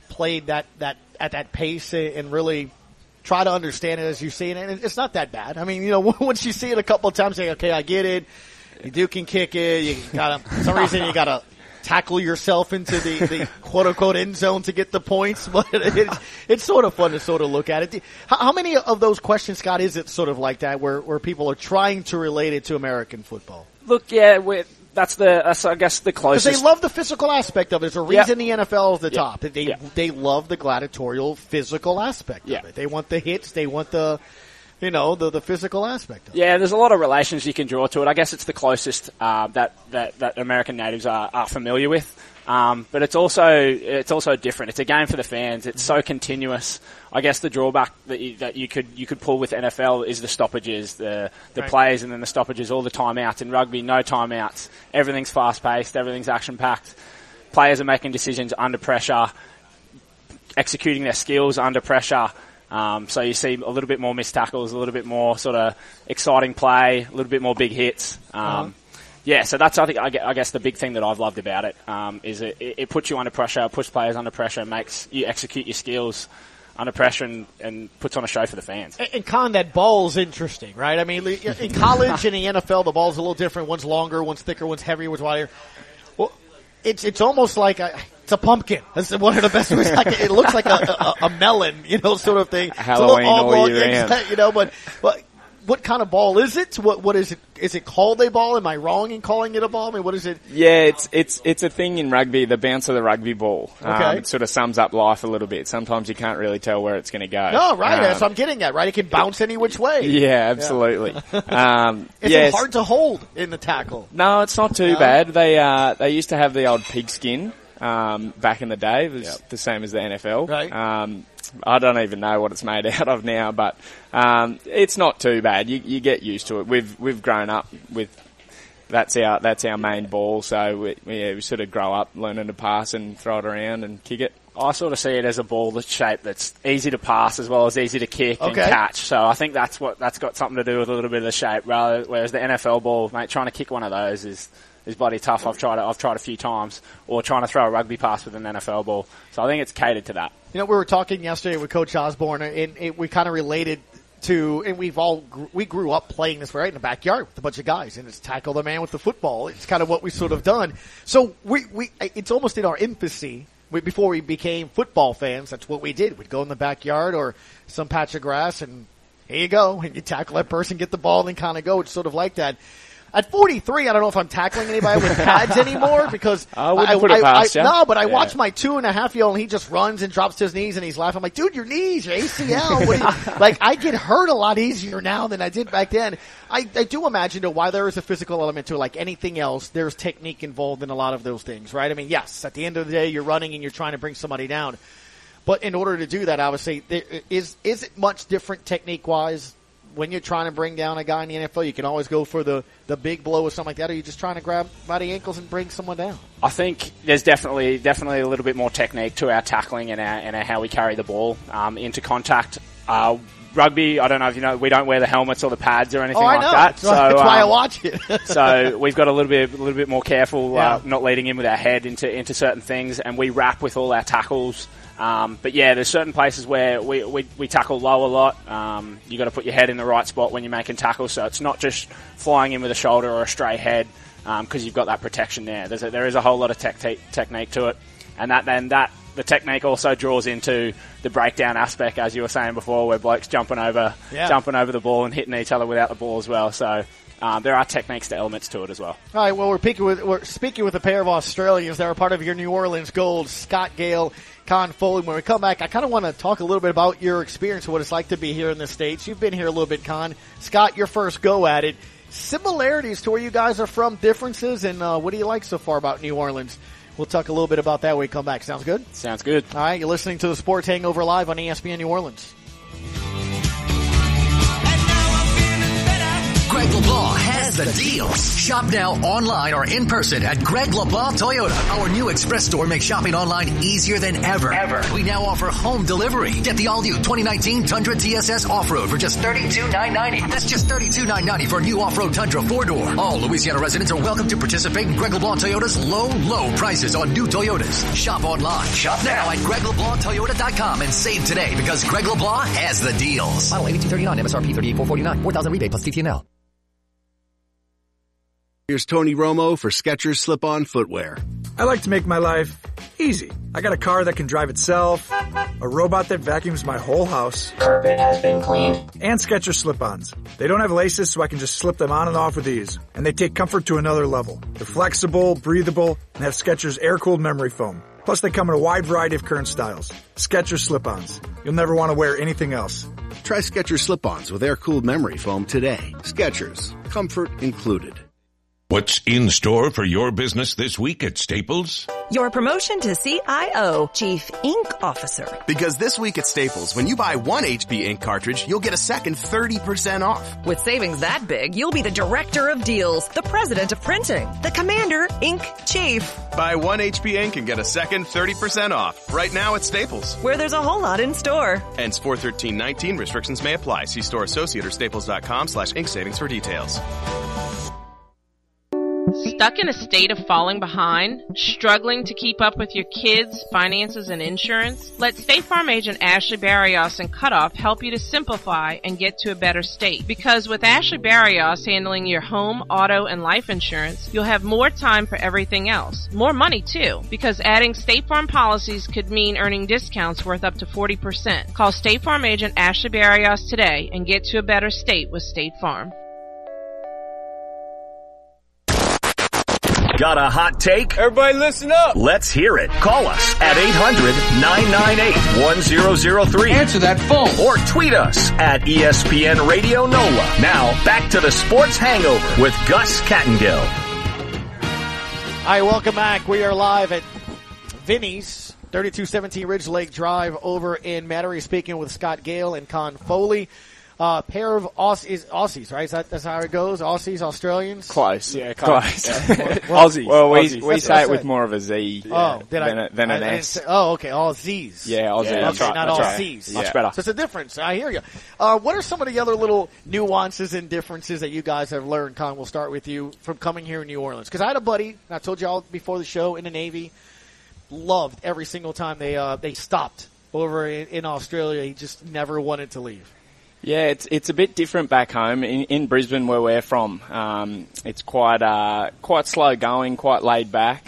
played that, that at that pace and really try to understand it as you see it, and it's not that bad. I mean, you know, once you see it a couple of times, you say, okay, I get it. You do can kick it. You gotta, for some reason, you gotta tackle yourself into the, the quote unquote end zone to get the points. But it's, it's sort of fun to sort of look at it. How, how many of those questions, Scott, is it sort of like that where, where people are trying to relate it to American football? Look, yeah, we're, that's the, that's, I guess, the closest. Because they love the physical aspect of it. There's a reason Yep. the N F L is the Yep. top. They Yep. they love the gladiatorial physical aspect Yeah. of it. They want the hits. They want the, you know, the, the physical aspect of it. Yeah, there's a lot of relations you can draw to it. I guess it's the closest uh, that, that that American natives are, are familiar with. Um, but it's also it's also different. It's a game for the fans. It's so continuous. I guess the drawback that you, that you could you could pull with N F L is the stoppages, the the Right. plays, and then the stoppages, all the timeouts. In rugby, no timeouts. Everything's fast paced. Everything's action packed. Players are making decisions under pressure, executing their skills under pressure. Um, so you see a little bit more missed tackles, a little bit more sort of exciting play, a little bit more big hits. Um, Uh-huh. Yeah, so that's I think I gue- I guess the big thing that I've loved about it um, is it, it puts you under pressure, puts players under pressure, makes you execute your skills under pressure, and, and puts on a show for the fans. And, and Con, that ball's interesting, right? I mean, in college and the N F L, the ball's a little different. One's longer, one's thicker, one's heavier, one's wider. Well, it's it's almost like a, it's a pumpkin. That's one of the best ways. Like, it looks like a, a, a melon, you know, sort of thing. Halloween all year round. You know, but but. What kind of ball is it? What what is it? Is it called a ball? Am I wrong in calling it a ball? I mean, what is it? Yeah, it's it's it's a thing in rugby, the bounce of the rugby ball. Okay. Um, it sort of sums up life a little bit. Sometimes you can't really tell where it's going to go. No, right. Um, That's what I'm getting at, right? It can bounce any which way. Yeah, absolutely. um, Is yes. it hard to hold in the tackle? No, it's not too No? bad. They uh, they used to have the old pigskin um, back in the day. It was Yep. the same as the N F L. Right. Um, I don't even know what it's made out of now, but um, it's not too bad. You, you get used to it. We've we've grown up with that's our that's our main ball, so we, we, we sort of grow up learning to pass and throw it around and kick it. I sort of see it as a ball that's shaped that's easy to pass as well as easy to kick Okay. and catch. So I think that's what that's got something to do with a little bit of the shape. Rather, whereas the N F L ball, mate, trying to kick one of those is is bloody tough. I've tried it. I've tried a few times, or trying to throw a rugby pass with an N F L ball. So I think it's catered to that. You know, we were talking yesterday with Coach Osborne, and it, we kind of related to, and we've all gr- we grew up playing this right in the backyard with a bunch of guys, and it's tackle the man with the football. It's kind of what we sort of done. So we we it's almost in our infancy. We, before we became football fans, that's what we did. We'd go in the backyard or some patch of grass, and here you go, and you tackle that person, get the ball, and then kind of go. It's sort of like that. At forty-three, I don't know if I'm tackling anybody with pads anymore because I wouldn't put it past I, you. No, but I Yeah. watch my two and a half year old, and he just runs and drops to his knees and he's laughing. I'm like, dude, your knees, your A C L. What are you, like, I get hurt a lot easier now than I did back then. I, I do imagine, though, why there is a physical element to it, like anything else, there's technique involved in a lot of those things, right? I mean, yes, at the end of the day, you're running and you're trying to bring somebody down. But in order to do that, I would say, there, is is it much different technique-wise? When you're trying to bring down a guy in the N F L, you can always go for the, the big blow or something like that, or are you just trying to grab by the ankles and bring someone down? I think there's definitely definitely a little bit more technique to our tackling and our, and our how we carry the ball um, into contact. Uh, rugby, I don't know if you know, we don't wear the helmets or the pads or anything oh, I like know. that. That's, so that's why um, I watch it. So we've got a little bit a little bit more careful, Yeah. uh, not leading in with our head into into certain things, and we wrap with all our tackles. Um, but yeah, there's certain places where we, we, we tackle low a lot. Um, you got to put your head in the right spot when you're making tackles, so it's not just flying in with a shoulder or a stray head, um, cause you've got that protection there. There's a, there is a whole lot of tech te- technique to it. And that, then that, the technique also draws into the breakdown aspect, as you were saying before, where blokes jumping over, Yeah. jumping over the ball and hitting each other without the ball as well. So, um, there are techniques to elements to it as well. All right, well, we're speaking with, we're speaking with a pair of Australians that are part of your New Orleans Gold, Scott Gale, Con Foley. When we come back, I kind of want to talk a little bit about your experience, what it's like to be here in the States. You've been here a little bit, Con. Scott, your first go at it. Similarities to where you guys are from, differences, and uh, what do you like so far about New Orleans? We'll talk a little bit about that when we come back. Sounds good? Sounds good. All right, you're listening to the Sports Hangover live on E S P N New Orleans. Greg LeBlanc has has the deals. Shop now online or in person at Greg LeBlanc Toyota. Our new express store makes shopping online easier than ever. Ever. We now offer home delivery. Get the all-new twenty nineteen Tundra T S S Off-Road for just thirty-two thousand nine hundred ninety dollars. That's just thirty-two thousand nine hundred ninety dollars for a new Off-Road Tundra four-door. All Louisiana residents are welcome to participate in Greg LeBlanc Toyota's low, low prices on new Toyotas. Shop online. Shop now at Greg LeBlanc Toyota dot com and save today because Greg LeBlanc has the deals. Model eighty-two thirty-nine, M S R P thirty-eight thousand four hundred forty-nine, four thousand rebate plus T T N L. Here's Tony Romo for Skechers Slip-On Footwear. I like to make my life easy. I got a car that can drive itself, a robot that vacuums my whole house. Carpet has been cleaned. And Skechers Slip-Ons. They don't have laces, so I can just slip them on and off with ease. And they take comfort to another level. They're flexible, breathable, and have Skechers air-cooled memory foam. Plus, they come in a wide variety of current styles. Skechers Slip-Ons. You'll never want to wear anything else. Try Skechers Slip-Ons with air-cooled memory foam today. Skechers. Comfort included. What's in store for your business this week at Staples? Your promotion to C I O, Chief Ink Officer. Because this week at Staples, when you buy one H P ink cartridge, you'll get a second thirty percent off. With savings that big, you'll be the Director of Deals, the President of Printing, the Commander Ink Chief. Buy one H P ink and get a second thirty percent off. Right now at Staples. Where there's a whole lot in store. Ends four thirteen nineteen. Restrictions may apply. See store associate or staples.com slash ink savings for details. Stuck in a state of falling behind? Struggling to keep up with your kids' finances and insurance? Let State Farm agent Ashley Barrios and Cutoff help you to simplify and get to a better state. Because with Ashley Barrios handling your home, auto, and life insurance, you'll have more time for everything else. More money, too. Because adding State Farm policies could mean earning discounts worth up to forty percent. Call State Farm agent Ashley Barrios today and get to a better state with State Farm. Got a hot take? Everybody listen up. Let's hear it. Call us at eight hundred nine nine eight one zero zero three. Answer that phone. Or tweet us at E S P N Radio NOLA. Now, back to the Sports Hangover with Gus Kattengill. All right, welcome back. We are live at Vinny's, thirty-two seventeen Ridge Lake Drive over in Metairie, speaking with Scott Gale and Con Foley. Uh, pair of Aussies, Aussies, right? Is that, that's how it goes? Aussies, Australians? Close. Yeah, close. Yeah. well, Aussies. Well, we, Aussies. we say it with more of a Z oh, did than, I, a, than I, an I S. Say, oh, okay, Aussies. Yeah, Aussies. Yeah, that's okay, right. not that's all right. C's. Much Yeah. better. So it's a difference. I hear you. Uh, what are some of the other little nuances and differences that you guys have learned, Con? We'll start with you from coming here in New Orleans. Because I had a buddy, and I told you all before the show, in the Navy, loved every single time they uh, they stopped over in, in Australia. He just never wanted to leave. Yeah, it's it's a bit different back home in, in Brisbane, where we're from. Um, it's quite uh, quite slow going, quite laid back.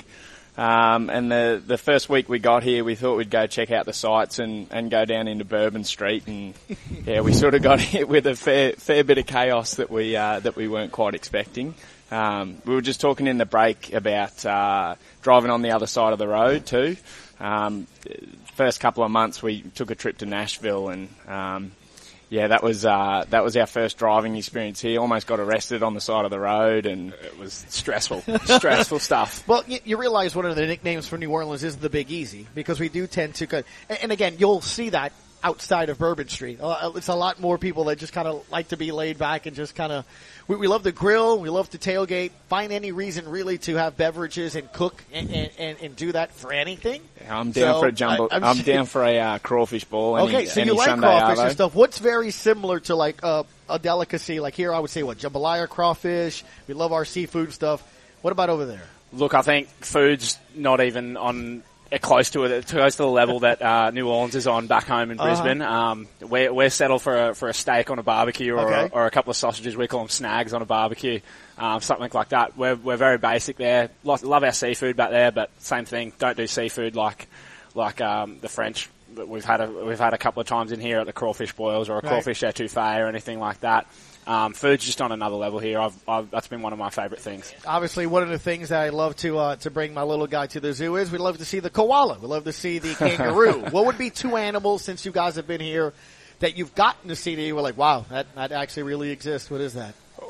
Um, and the the first week we got here, we thought we'd go check out the sights and, and go down into Bourbon Street, and yeah, we sort of got hit with a fair fair bit of chaos that we uh, that we weren't quite expecting. Um, we were just talking in the break about uh, driving on the other side of the road too. Um, first couple of months, we took a trip to Nashville and. Um, Yeah, that was uh, that was our first driving experience here. Almost got arrested on the side of the road, and it was stressful, stressful stuff. Well, you, you realize one of the nicknames for New Orleans is the Big Easy, because we do tend to, and, and again, you'll see that outside of Bourbon Street. Uh, it's a lot more people that just kind of like to be laid back and just kind of, we, we love to grill, we love to tailgate, find any reason really to have beverages and cook and, and, and, and do that for anything. Yeah, I'm down so, for a jumbo. I, I'm, I'm down for a uh, crawfish ball. Any, okay, so any you like Sunday crawfish Arvo. and stuff. What's very similar to like uh, a delicacy? Like here, I would say what jambalaya crawfish. We love our seafood stuff. What about over there? Look, I think food's not even on. Close to it, close to the level that uh, New Orleans is on back home in Brisbane. Uh-huh. Um, we're, we're settled for a, for a steak on a barbecue, or, okay. or a couple of sausages. We call them snags on a barbecue, um, something like that. We're we're very basic there. Love, love our seafood back there, but same thing. Don't do seafood like like um, the French. We've had a we've had a couple of times in here at the crawfish boils or a right. crawfish etouffee or anything like that. Um, food's just on another level here. I've, I've, that's been one of my favourite things. Obviously, one of the things that I love to uh, to bring my little guy to the zoo is we love to see the koala. We love to see the kangaroo. What would be two animals, since you guys have been here, that you've gotten to see that you were like, wow, that, that actually really exists? What is that?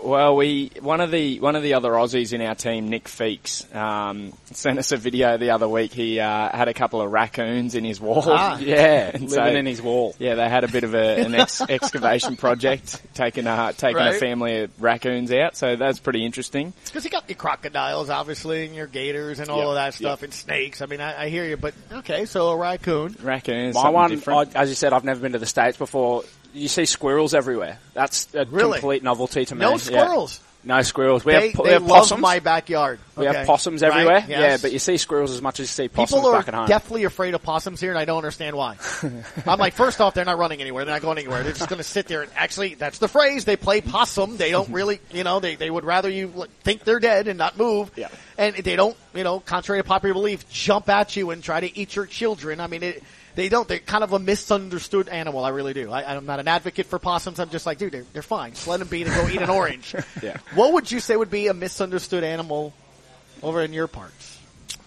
Well, we one of the one of the other Aussies in our team, Nick Feeks, um, sent us a video the other week. He uh, had a couple of raccoons in his wall. Ah, yeah, living so, in his wall. Yeah, they had a bit of a, an ex- excavation project, taking a taking Right. a family of raccoons out. So that's pretty interesting. Because you got your crocodiles, obviously, and your gators and all Yep, of that stuff, and snakes. I mean, I, I hear you, but okay, so a raccoon. Raccoons, My something one, different. I, as you said, I've never been to the States before. You see squirrels everywhere. That's a Really? complete novelty to me. No Yeah. squirrels. No squirrels. We They, have, we they have love possums. my backyard. We Okay. have possums Right? everywhere. Yes. Yeah, but you see squirrels as much as you see possums People are back at home. deathly afraid of possums here, and I don't understand why. I'm like, first off, they're not running anywhere. They're not going anywhere. They're just going to sit there. And actually, that's the phrase. They play possum. They don't really, you know, they, they would rather you l- think they're dead and not move. Yeah. And they don't, you know, contrary to popular belief, jump at you and try to eat your children. I mean, it, they don't. They're kind of a misunderstood animal. I really do. I, I'm not an advocate for possums. I'm just like, dude, they're, they're fine. Just let them be and go eat an orange. Yeah. What would you say would be a misunderstood animal over in your parts?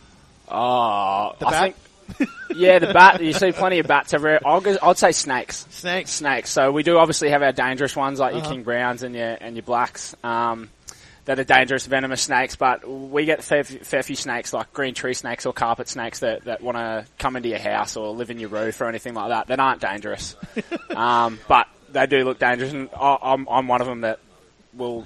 Oh, The I bat? think, yeah, the bat. You see plenty of bats everywhere. I'll go, I'd say snakes. Snakes. Snakes. So we do obviously have our dangerous ones like Uh-huh. your king browns and your and your blacks. Um, that are dangerous venomous snakes, but we get fair, fair few snakes like green tree snakes or carpet snakes that, that want to come into your house or live in your roof or anything like that. That aren't dangerous, um, but they do look dangerous, and I, I'm I'm one of them that will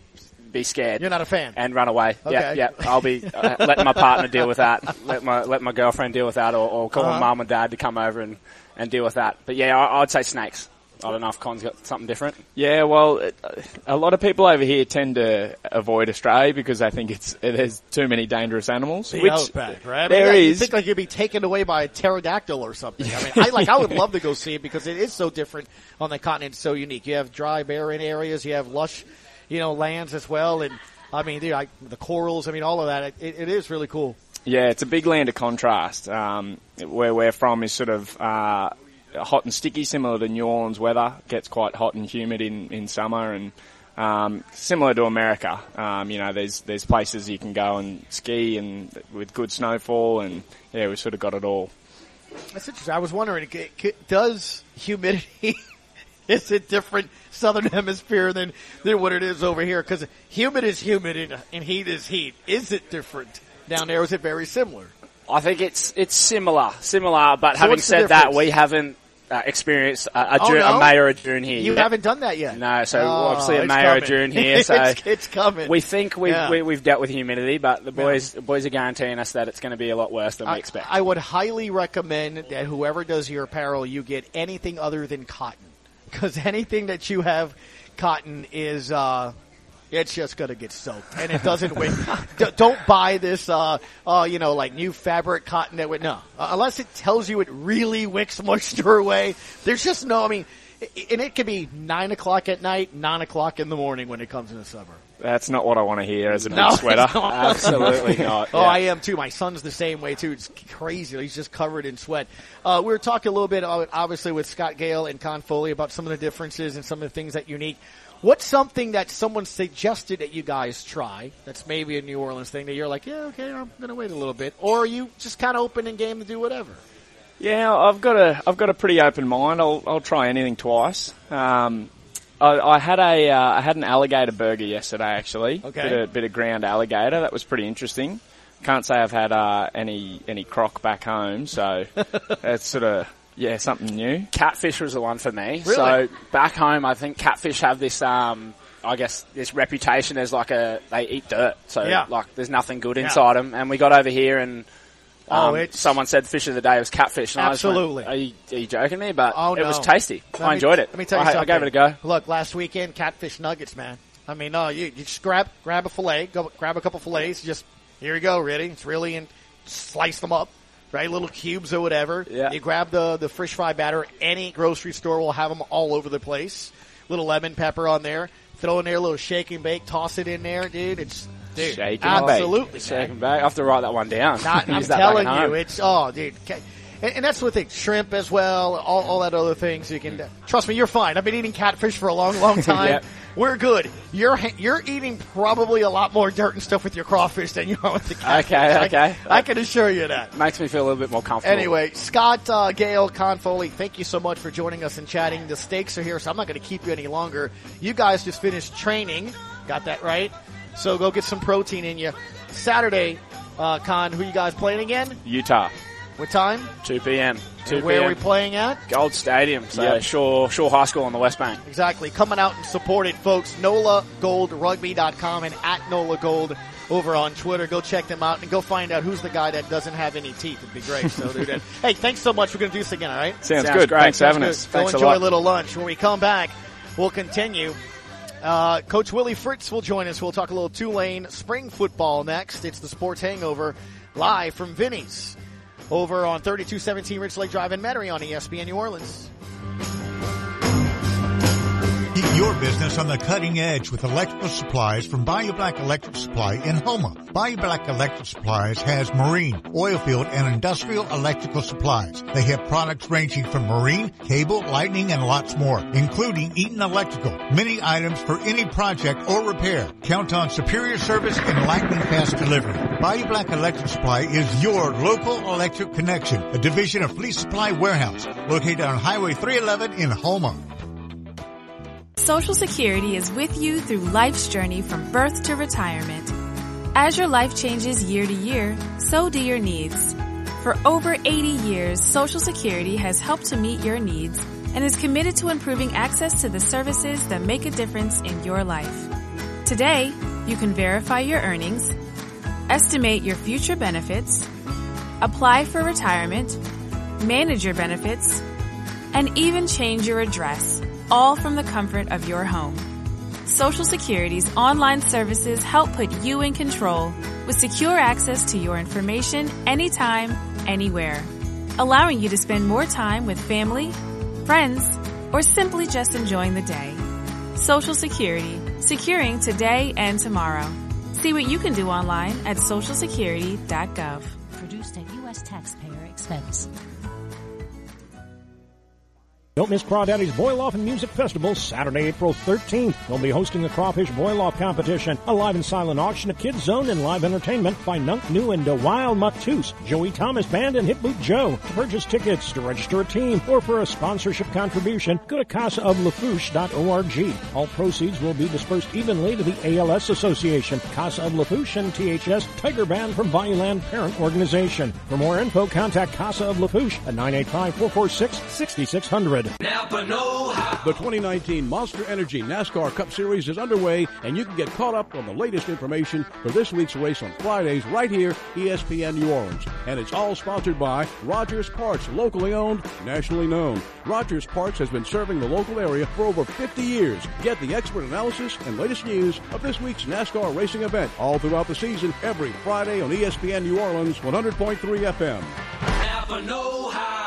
be scared. You're not a fan. And run away. Okay. Yeah, yeah. I'll be uh, letting my partner deal with that. Let my let my girlfriend deal with that, or, or call Uh-huh. my mum and dad to come over and, and deal with that. But yeah, I, I'd say snakes. I don't know if Con's got something different. Yeah, well, it, a lot of people over here tend to avoid Australia because I think it's it has too many dangerous animals. The which outback, right? I mean, there yeah, you is. think like you'd be taken away by a pterodactyl or something. I mean, I like. I would love to go see it because it is so different on the continent. It's so unique. You have dry, barren areas. You have lush, you know, lands as well. And I mean, dude, I, the corals. I mean, all of that. It, it is really cool. Yeah, it's a big land of contrast. Um, where we're from is sort of uh, hot and sticky, similar to New Orleans weather. It gets quite hot and humid in, in summer, and um, similar to America. Um, you know, there's there's places you can go and ski and with good snowfall, and yeah, we've sort of got it all. That's interesting. I was wondering, c- c- does humidity is it different southern hemisphere than than what it is over here? Because humid is humid and, and heat is heat. Is it different down there? Or is it very similar? I think it's it's similar, similar. But So having what's the said that, difference? we haven't uh, experienced a, a, Oh, June, no? a May or a June here. You yet. haven't done that yet. No, so Oh, obviously a it's May or a coming. June here. So it's, it's coming. we think we've Yeah. we, we've dealt with humidity, but the boys the boys are guaranteeing us that it's going to be a lot worse than we I, expect. I would highly recommend that whoever does your apparel, you get anything other than cotton, because anything that you have cotton is uh, it's just going to get soaked, and it doesn't win. D- don't buy this, uh, uh, you know, like new fabric cotton that would no, uh, unless it tells you it really wicks moisture away. There's just no. I mean, i- and it can be nine o'clock at night, nine o'clock in the morning when it comes in the summer. That's not what I want to hear as a big No, sweater. it's not. Absolutely not. Oh, yeah. I am too. My son's the same way too. It's crazy. He's just covered in sweat. Uh, we were talking a little bit, uh, obviously, with Scott Gale and Con Foley about some of the differences and some of the things that are unique. What's something that someone suggested that you guys try that's maybe a New Orleans thing that you're like, yeah, okay, I'm going to wait a little bit, or are you just kind of open and game to do whatever? Yeah, I've got a I've got a pretty open mind. I'll I'll try anything twice. Um, I, I had a uh, I had an alligator burger yesterday actually. Okay. Bit of, bit of ground alligator. That was pretty interesting. Can't say I've had uh, any any croc back home, so it's sort of yeah something new. Catfish was the one for me. Really? So back home, I think catfish have this, um, I guess, this reputation as like a they eat dirt. So Yeah. like there's nothing good Yeah. inside them. And we got over here and Oh, um, it's- someone said fish of the day was catfish. And Absolutely. I just went, are, you, are you joking me? But Oh, it was no. tasty. Let I me- enjoyed it. Let me tell you I, something. I gave it a go. Look, last weekend, catfish nuggets, man. I mean, no, you, you just grab grab a fillet, go grab a couple fillets, just here you go, ready. It's really in, slice them up, right? Little cubes or whatever. Yeah. You grab the the fish fry batter. Any grocery store will have them all over the place. Little lemon pepper on there. Throw in there a little shake and bake. Toss it in there, dude. It's dude, Shake and bake. absolutely. Shake and bake. I have to write that one down. Not, I'm Use that telling back at home. you, it's oh, dude. ca- And, and that's the thing. Shrimp as well, all, all that other things. You can trust me, you're fine. I've been eating catfish for a long, long time. Yep. We're good. You're you're eating probably a lot more dirt and stuff with your crawfish than you are with the catfish. Okay, okay. I, I can assure you that. Makes me feel a little bit more comfortable. Anyway, Scott, uh, Gale, Con Foley, thank you so much for joining us and chatting. The stakes are here, so I'm not going to keep you any longer. You guys just finished training. Got that right? So go get some protein in you. Saturday, uh, Con, who you guys playing again? Utah. What time? two p.m. And where are we playing at? Gold Stadium, so Yep. Shore, Shore High School on the West Bank. Exactly. Coming out and support it, folks. Nola Gold Rugby dot com and at Nola Gold over on Twitter. Go check them out and go find out who's the guy that doesn't have any teeth. It'd be great. So do that. Hey, thanks so much. We're going to do this again, all right? Sounds, Sounds good. great. Thanks for Sounds having good. us. Go Thanks enjoy a a, lot. little lunch. When we come back, we'll continue. Uh, Coach Willie Fritz will join us. We'll talk a little Tulane spring football next. It's the Sports Hangover live from Vinny's over on thirty-two seventeen Ridge Lake Drive in Metairie on E S P N New Orleans. Keep your business on the cutting edge with electrical supplies from Bayou Black Electric Supply in Houma. Bayou Black Electric Supplies has marine, oil field, and industrial electrical supplies. They have products ranging from marine, cable, lightning, and lots more, including Eaton Electrical. Many items for any project or repair. Count on superior service and lightning fast delivery. Bayou Black Electric Supply is your local electric connection, a division of Fleet Supply Warehouse, located on Highway three eleven in Houma. Social Security is with you through life's journey from birth to retirement. As your life changes year to year, so do your needs. For over eighty years, Social Security has helped to meet your needs and is committed to improving access to the services that make a difference in your life. Today, you can verify your earnings, estimate your future benefits, apply for retirement, manage your benefits, and even change your address, all from the comfort of your home. Social Security's online services help put you in control with secure access to your information anytime, anywhere, allowing you to spend more time with family, friends, or simply just enjoying the day. Social Security, securing today and tomorrow. See what you can do online at social security dot gov. Produced at U S taxpayer expense. Don't miss Crawdaddy's Boil-Off and Music Festival Saturday, April thirteenth. They'll be hosting the Crawfish Boil-Off Competition, a live and silent auction, a kids zone, and live entertainment by Nunk New and the Wild Muctus, Joey Thomas Band, and Hip Boot Joe. To purchase tickets, to register a team, or for a sponsorship contribution, go to casa of lafouche dot org. All proceeds will be dispersed evenly to the A L S Association, Casa of Lafouche, and T H S Tiger Band from Bayouland Parent Organization. For more info, contact Casa of Lafouche at nine eight five, four four six, six six zero zero. Napa know-how. The twenty nineteen Monster Energy NASCAR Cup Series is underway, and you can get caught up on the latest information for this week's race on Fridays right here, E S P N New Orleans. And it's all sponsored by Rogers Parts, locally owned, nationally known. Rogers Parts has been serving the local area for over fifty years. Get the expert analysis and latest news of this week's NASCAR racing event all throughout the season, every Friday on E S P N New Orleans, one hundred point three F M. Napa know-how.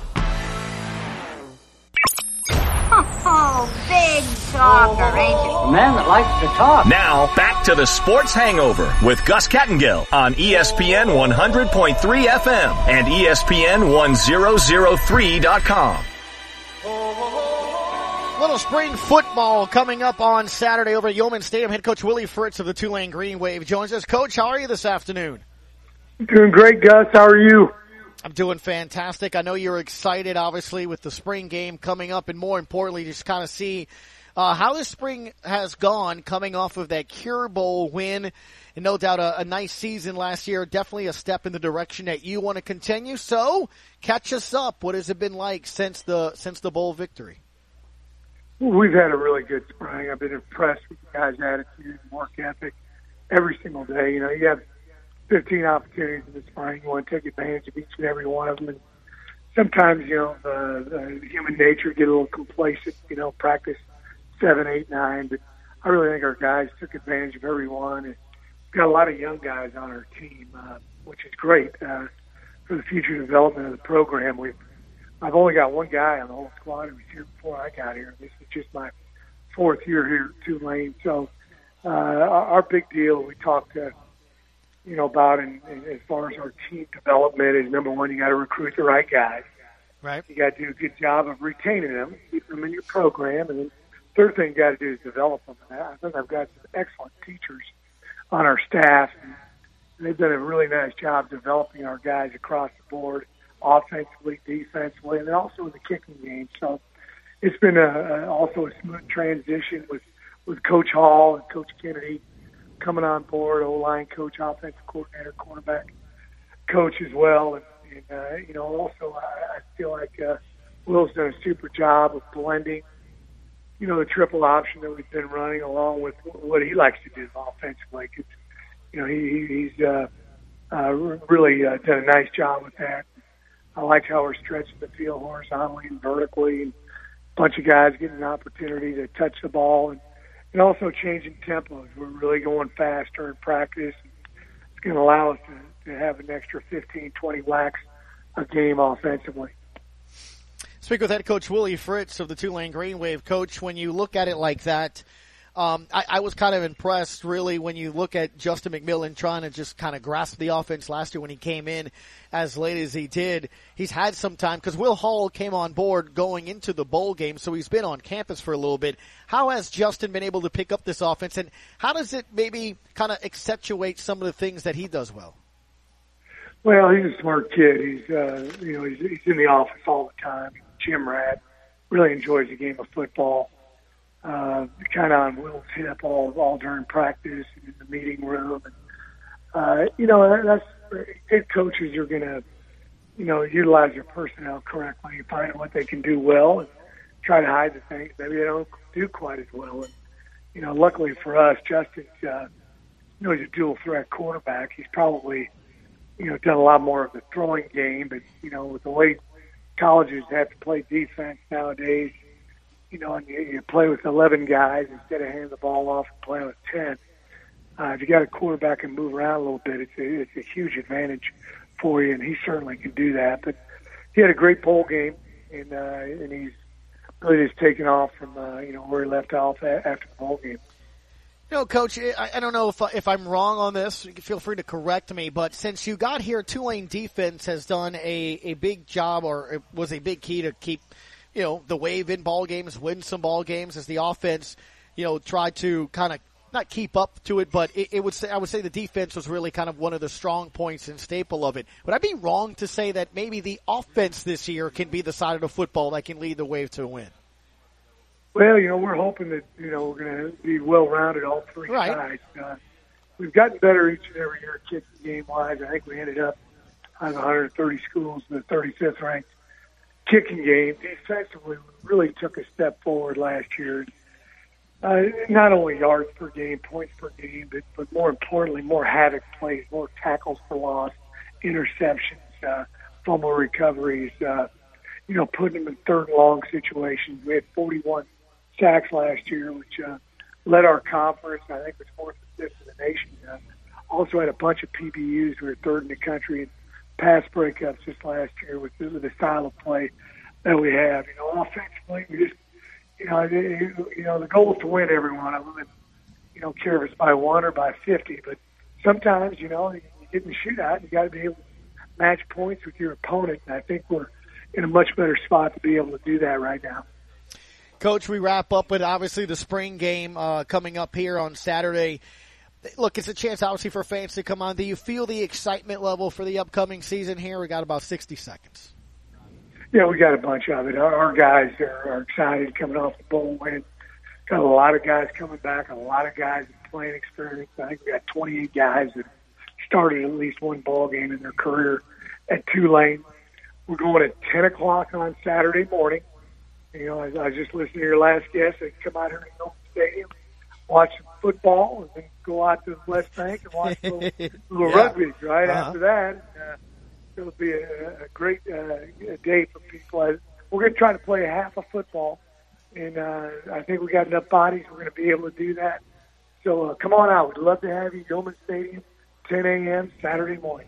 Oh, big talker, ain't it? A man that likes to talk. Now, back to the Sports Hangover with Gus Kettengill on E S P N one hundred point three F M and E S P N one thousand three dot com. Little spring football coming up on Saturday over at Yeoman Stadium. Head coach Willie Fritz of the Tulane Green Wave joins us. Coach, how are you this afternoon? Doing great, Gus. How are you? I'm doing fantastic. I know you're excited, obviously, with the spring game coming up, and more importantly, just kind of see uh, how this spring has gone coming off of that Cure Bowl win. And no doubt a, a nice season last year, definitely a step in the direction that you want to continue. So catch us up. What has it been like since the since the bowl victory? We've had a really good spring. I've been impressed with the guys' attitude and work ethic every single day. You know, you have fifteen opportunities in the spring. You want to take advantage of each and every one of them. And sometimes, you know, the, the human nature get a little complacent, you know, practice seven, eight, nine. But I really think our guys took advantage of every one. And we've got a lot of young guys on our team, uh, which is great uh, for the future development of the program. We've I've only got one guy on the whole squad who was here before I got here. This is just my fourth year here at Tulane. So uh, our, our big deal we talked to, you know, about in, in, as far as our team development is, number one, you got to recruit the right guys. Right. You got to do a good job of retaining them, keeping them in your program, and then third thing you got to do is develop them. And I think I've got some excellent teachers on our staff. And they've done a really nice job developing our guys across the board, offensively, defensively, and then also in the kicking game. So it's been a, a, also a smooth transition with, with Coach Hall and Coach Kennedy coming on board, O-line coach, offensive coordinator, quarterback coach as well. And, and uh, you know, also I, I feel like uh, Will's done a super job of blending, you know, the triple option that we've been running along with what he likes to do offensively. Cause, you know, he, he's uh, uh, really uh, done a nice job with that. I like how we're stretching the field horizontally and vertically, and a bunch of guys getting an opportunity to touch the ball, and, and also changing tempos. We're really going faster in practice. It's going to allow us to, to have an extra fifteen, twenty whacks a game offensively. Speak with head coach Willie Fritz of the Tulane Green Wave. Coach, when you look at it like that, Um, I, I was kind of impressed, really, when you look at Justin McMillan trying to just kind of grasp the offense last year when he came in as late as he did. He's had some time because Will Hall came on board going into the bowl game, so he's been on campus for a little bit. How has Justin been able to pick up this offense, and how does it maybe kind of accentuate some of the things that he does well? Well, he's a smart kid. He's, uh, you know, he's, he's in the office all the time. He's a gym rat. Really enjoys the game of football. Uh, kind of on Will's hip all, all during practice and in the meeting room. And, uh, you know, that's good coaches are going to, you know, utilize their personnel correctly and find what they can do well and try to hide the things maybe they don't do quite as well. And, you know, luckily for us, Justin's, uh, you know, he's a dual threat quarterback. He's probably, you know, done a lot more of the throwing game, but, you know, with the way colleges have to play defense nowadays, you know, and you, you play with eleven guys instead of handing the ball off and playing with ten. Uh, if you got a quarterback and move around a little bit, it's a, it's a huge advantage for you, and he certainly can do that. But he had a great bowl game, and uh, and he's really just taken off from uh, you know where he left off a- after the bowl game. You know, Coach, I, I don't know if if I'm wrong on this. You can feel free to correct me. But since you got here, Tulane defense has done a, a big job, or it was a big key to keep, you know, the Wave in ball games, win some ball games as the offense, you know, tried to kind of not keep up to it, but it, it would say I would say the defense was really kind of one of the strong points and staple of it. Would I be wrong to say that maybe the offense this year can be the side of the football that can lead the Wave to a win? Well, you know, we're hoping that, you know, we're going to be well-rounded all three right. sides. Uh, we've gotten better each and every year kicking game-wise. I think we ended up on one hundred thirty schools in the thirty-fifth ranked kicking game. Defensively, we really took a step forward last year. Uh, not only yards per game, points per game, but, but more importantly, more havoc plays, more tackles for loss, interceptions, uh, fumble recoveries, uh, you know, putting them in third and long situations. We had forty-one sacks last year, which uh, led our conference. I think it was fourth or fifth in the nation. Uh, also had a bunch of P B Us. We were third in the country in pass breakups this last year with the, with the style of play that we have. You know, offensively, we just, you know, you know, the goal is to win every one of them. And, you don't care if it's by one or by fifty, but sometimes, you know, you get in the shootout, you got to be able to match points with your opponent. And I think we're in a much better spot to be able to do that right now. Coach, we wrap up with obviously the spring game uh, coming up here on Saturday. Look, it's a chance obviously for fans to come on. Do you feel the excitement level for the upcoming season here? We got about sixty seconds. Yeah, we got a bunch of it. Our, our guys are, are excited coming off the bowl win. Got a lot of guys coming back, a lot of guys with playing experience. I think we got twenty-eight guys that started at least one ball game in their career at Tulane. We're going at ten o'clock on Saturday morning. You know, I, I was just listening to your last guest. They come out here to the Stadium, watch some football, and then go out to the West Bank and watch a little, little yeah. rugby right uh-huh. after that. Uh, it'll be a, a great uh, day for people. We're going to try to play half of football, and uh, I think we got enough bodies. We're going to be able to do that. So uh, come on out. We'd love to have you. Yeoman Stadium, ten a.m. Saturday morning.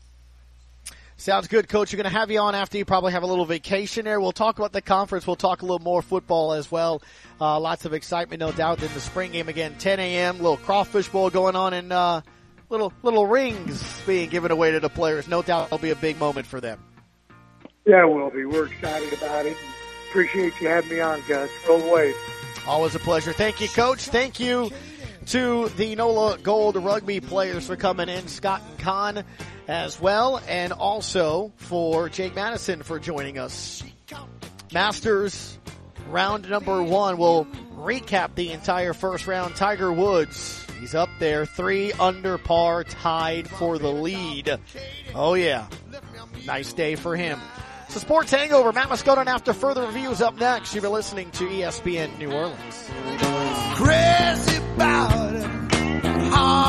Sounds good, Coach. You're going to have you on after you probably have a little vacation there. We'll talk about the conference. We'll talk a little more football as well. Uh, lots of excitement, no doubt, in the spring game again. ten a.m., little crawfish bowl going on, and uh, little little rings being given away to the players. No doubt it'll be a big moment for them. Yeah, it will be. We're excited about it. Appreciate you having me on, Gus. Roll away. Always a pleasure. Thank you, Coach. Thank you to the NOLA Gold rugby players for coming in, Scott and Con as well, and also for Jake Madison for joining us. Masters round number one. We'll recap the entire first round. Tiger Woods, he's up there, three under par, tied for the lead. Oh yeah, nice day for him. So Sports Hangover, Matt Moscona, and after further reviews up next, you've been listening to E S P N New Orleans. Crazy about it.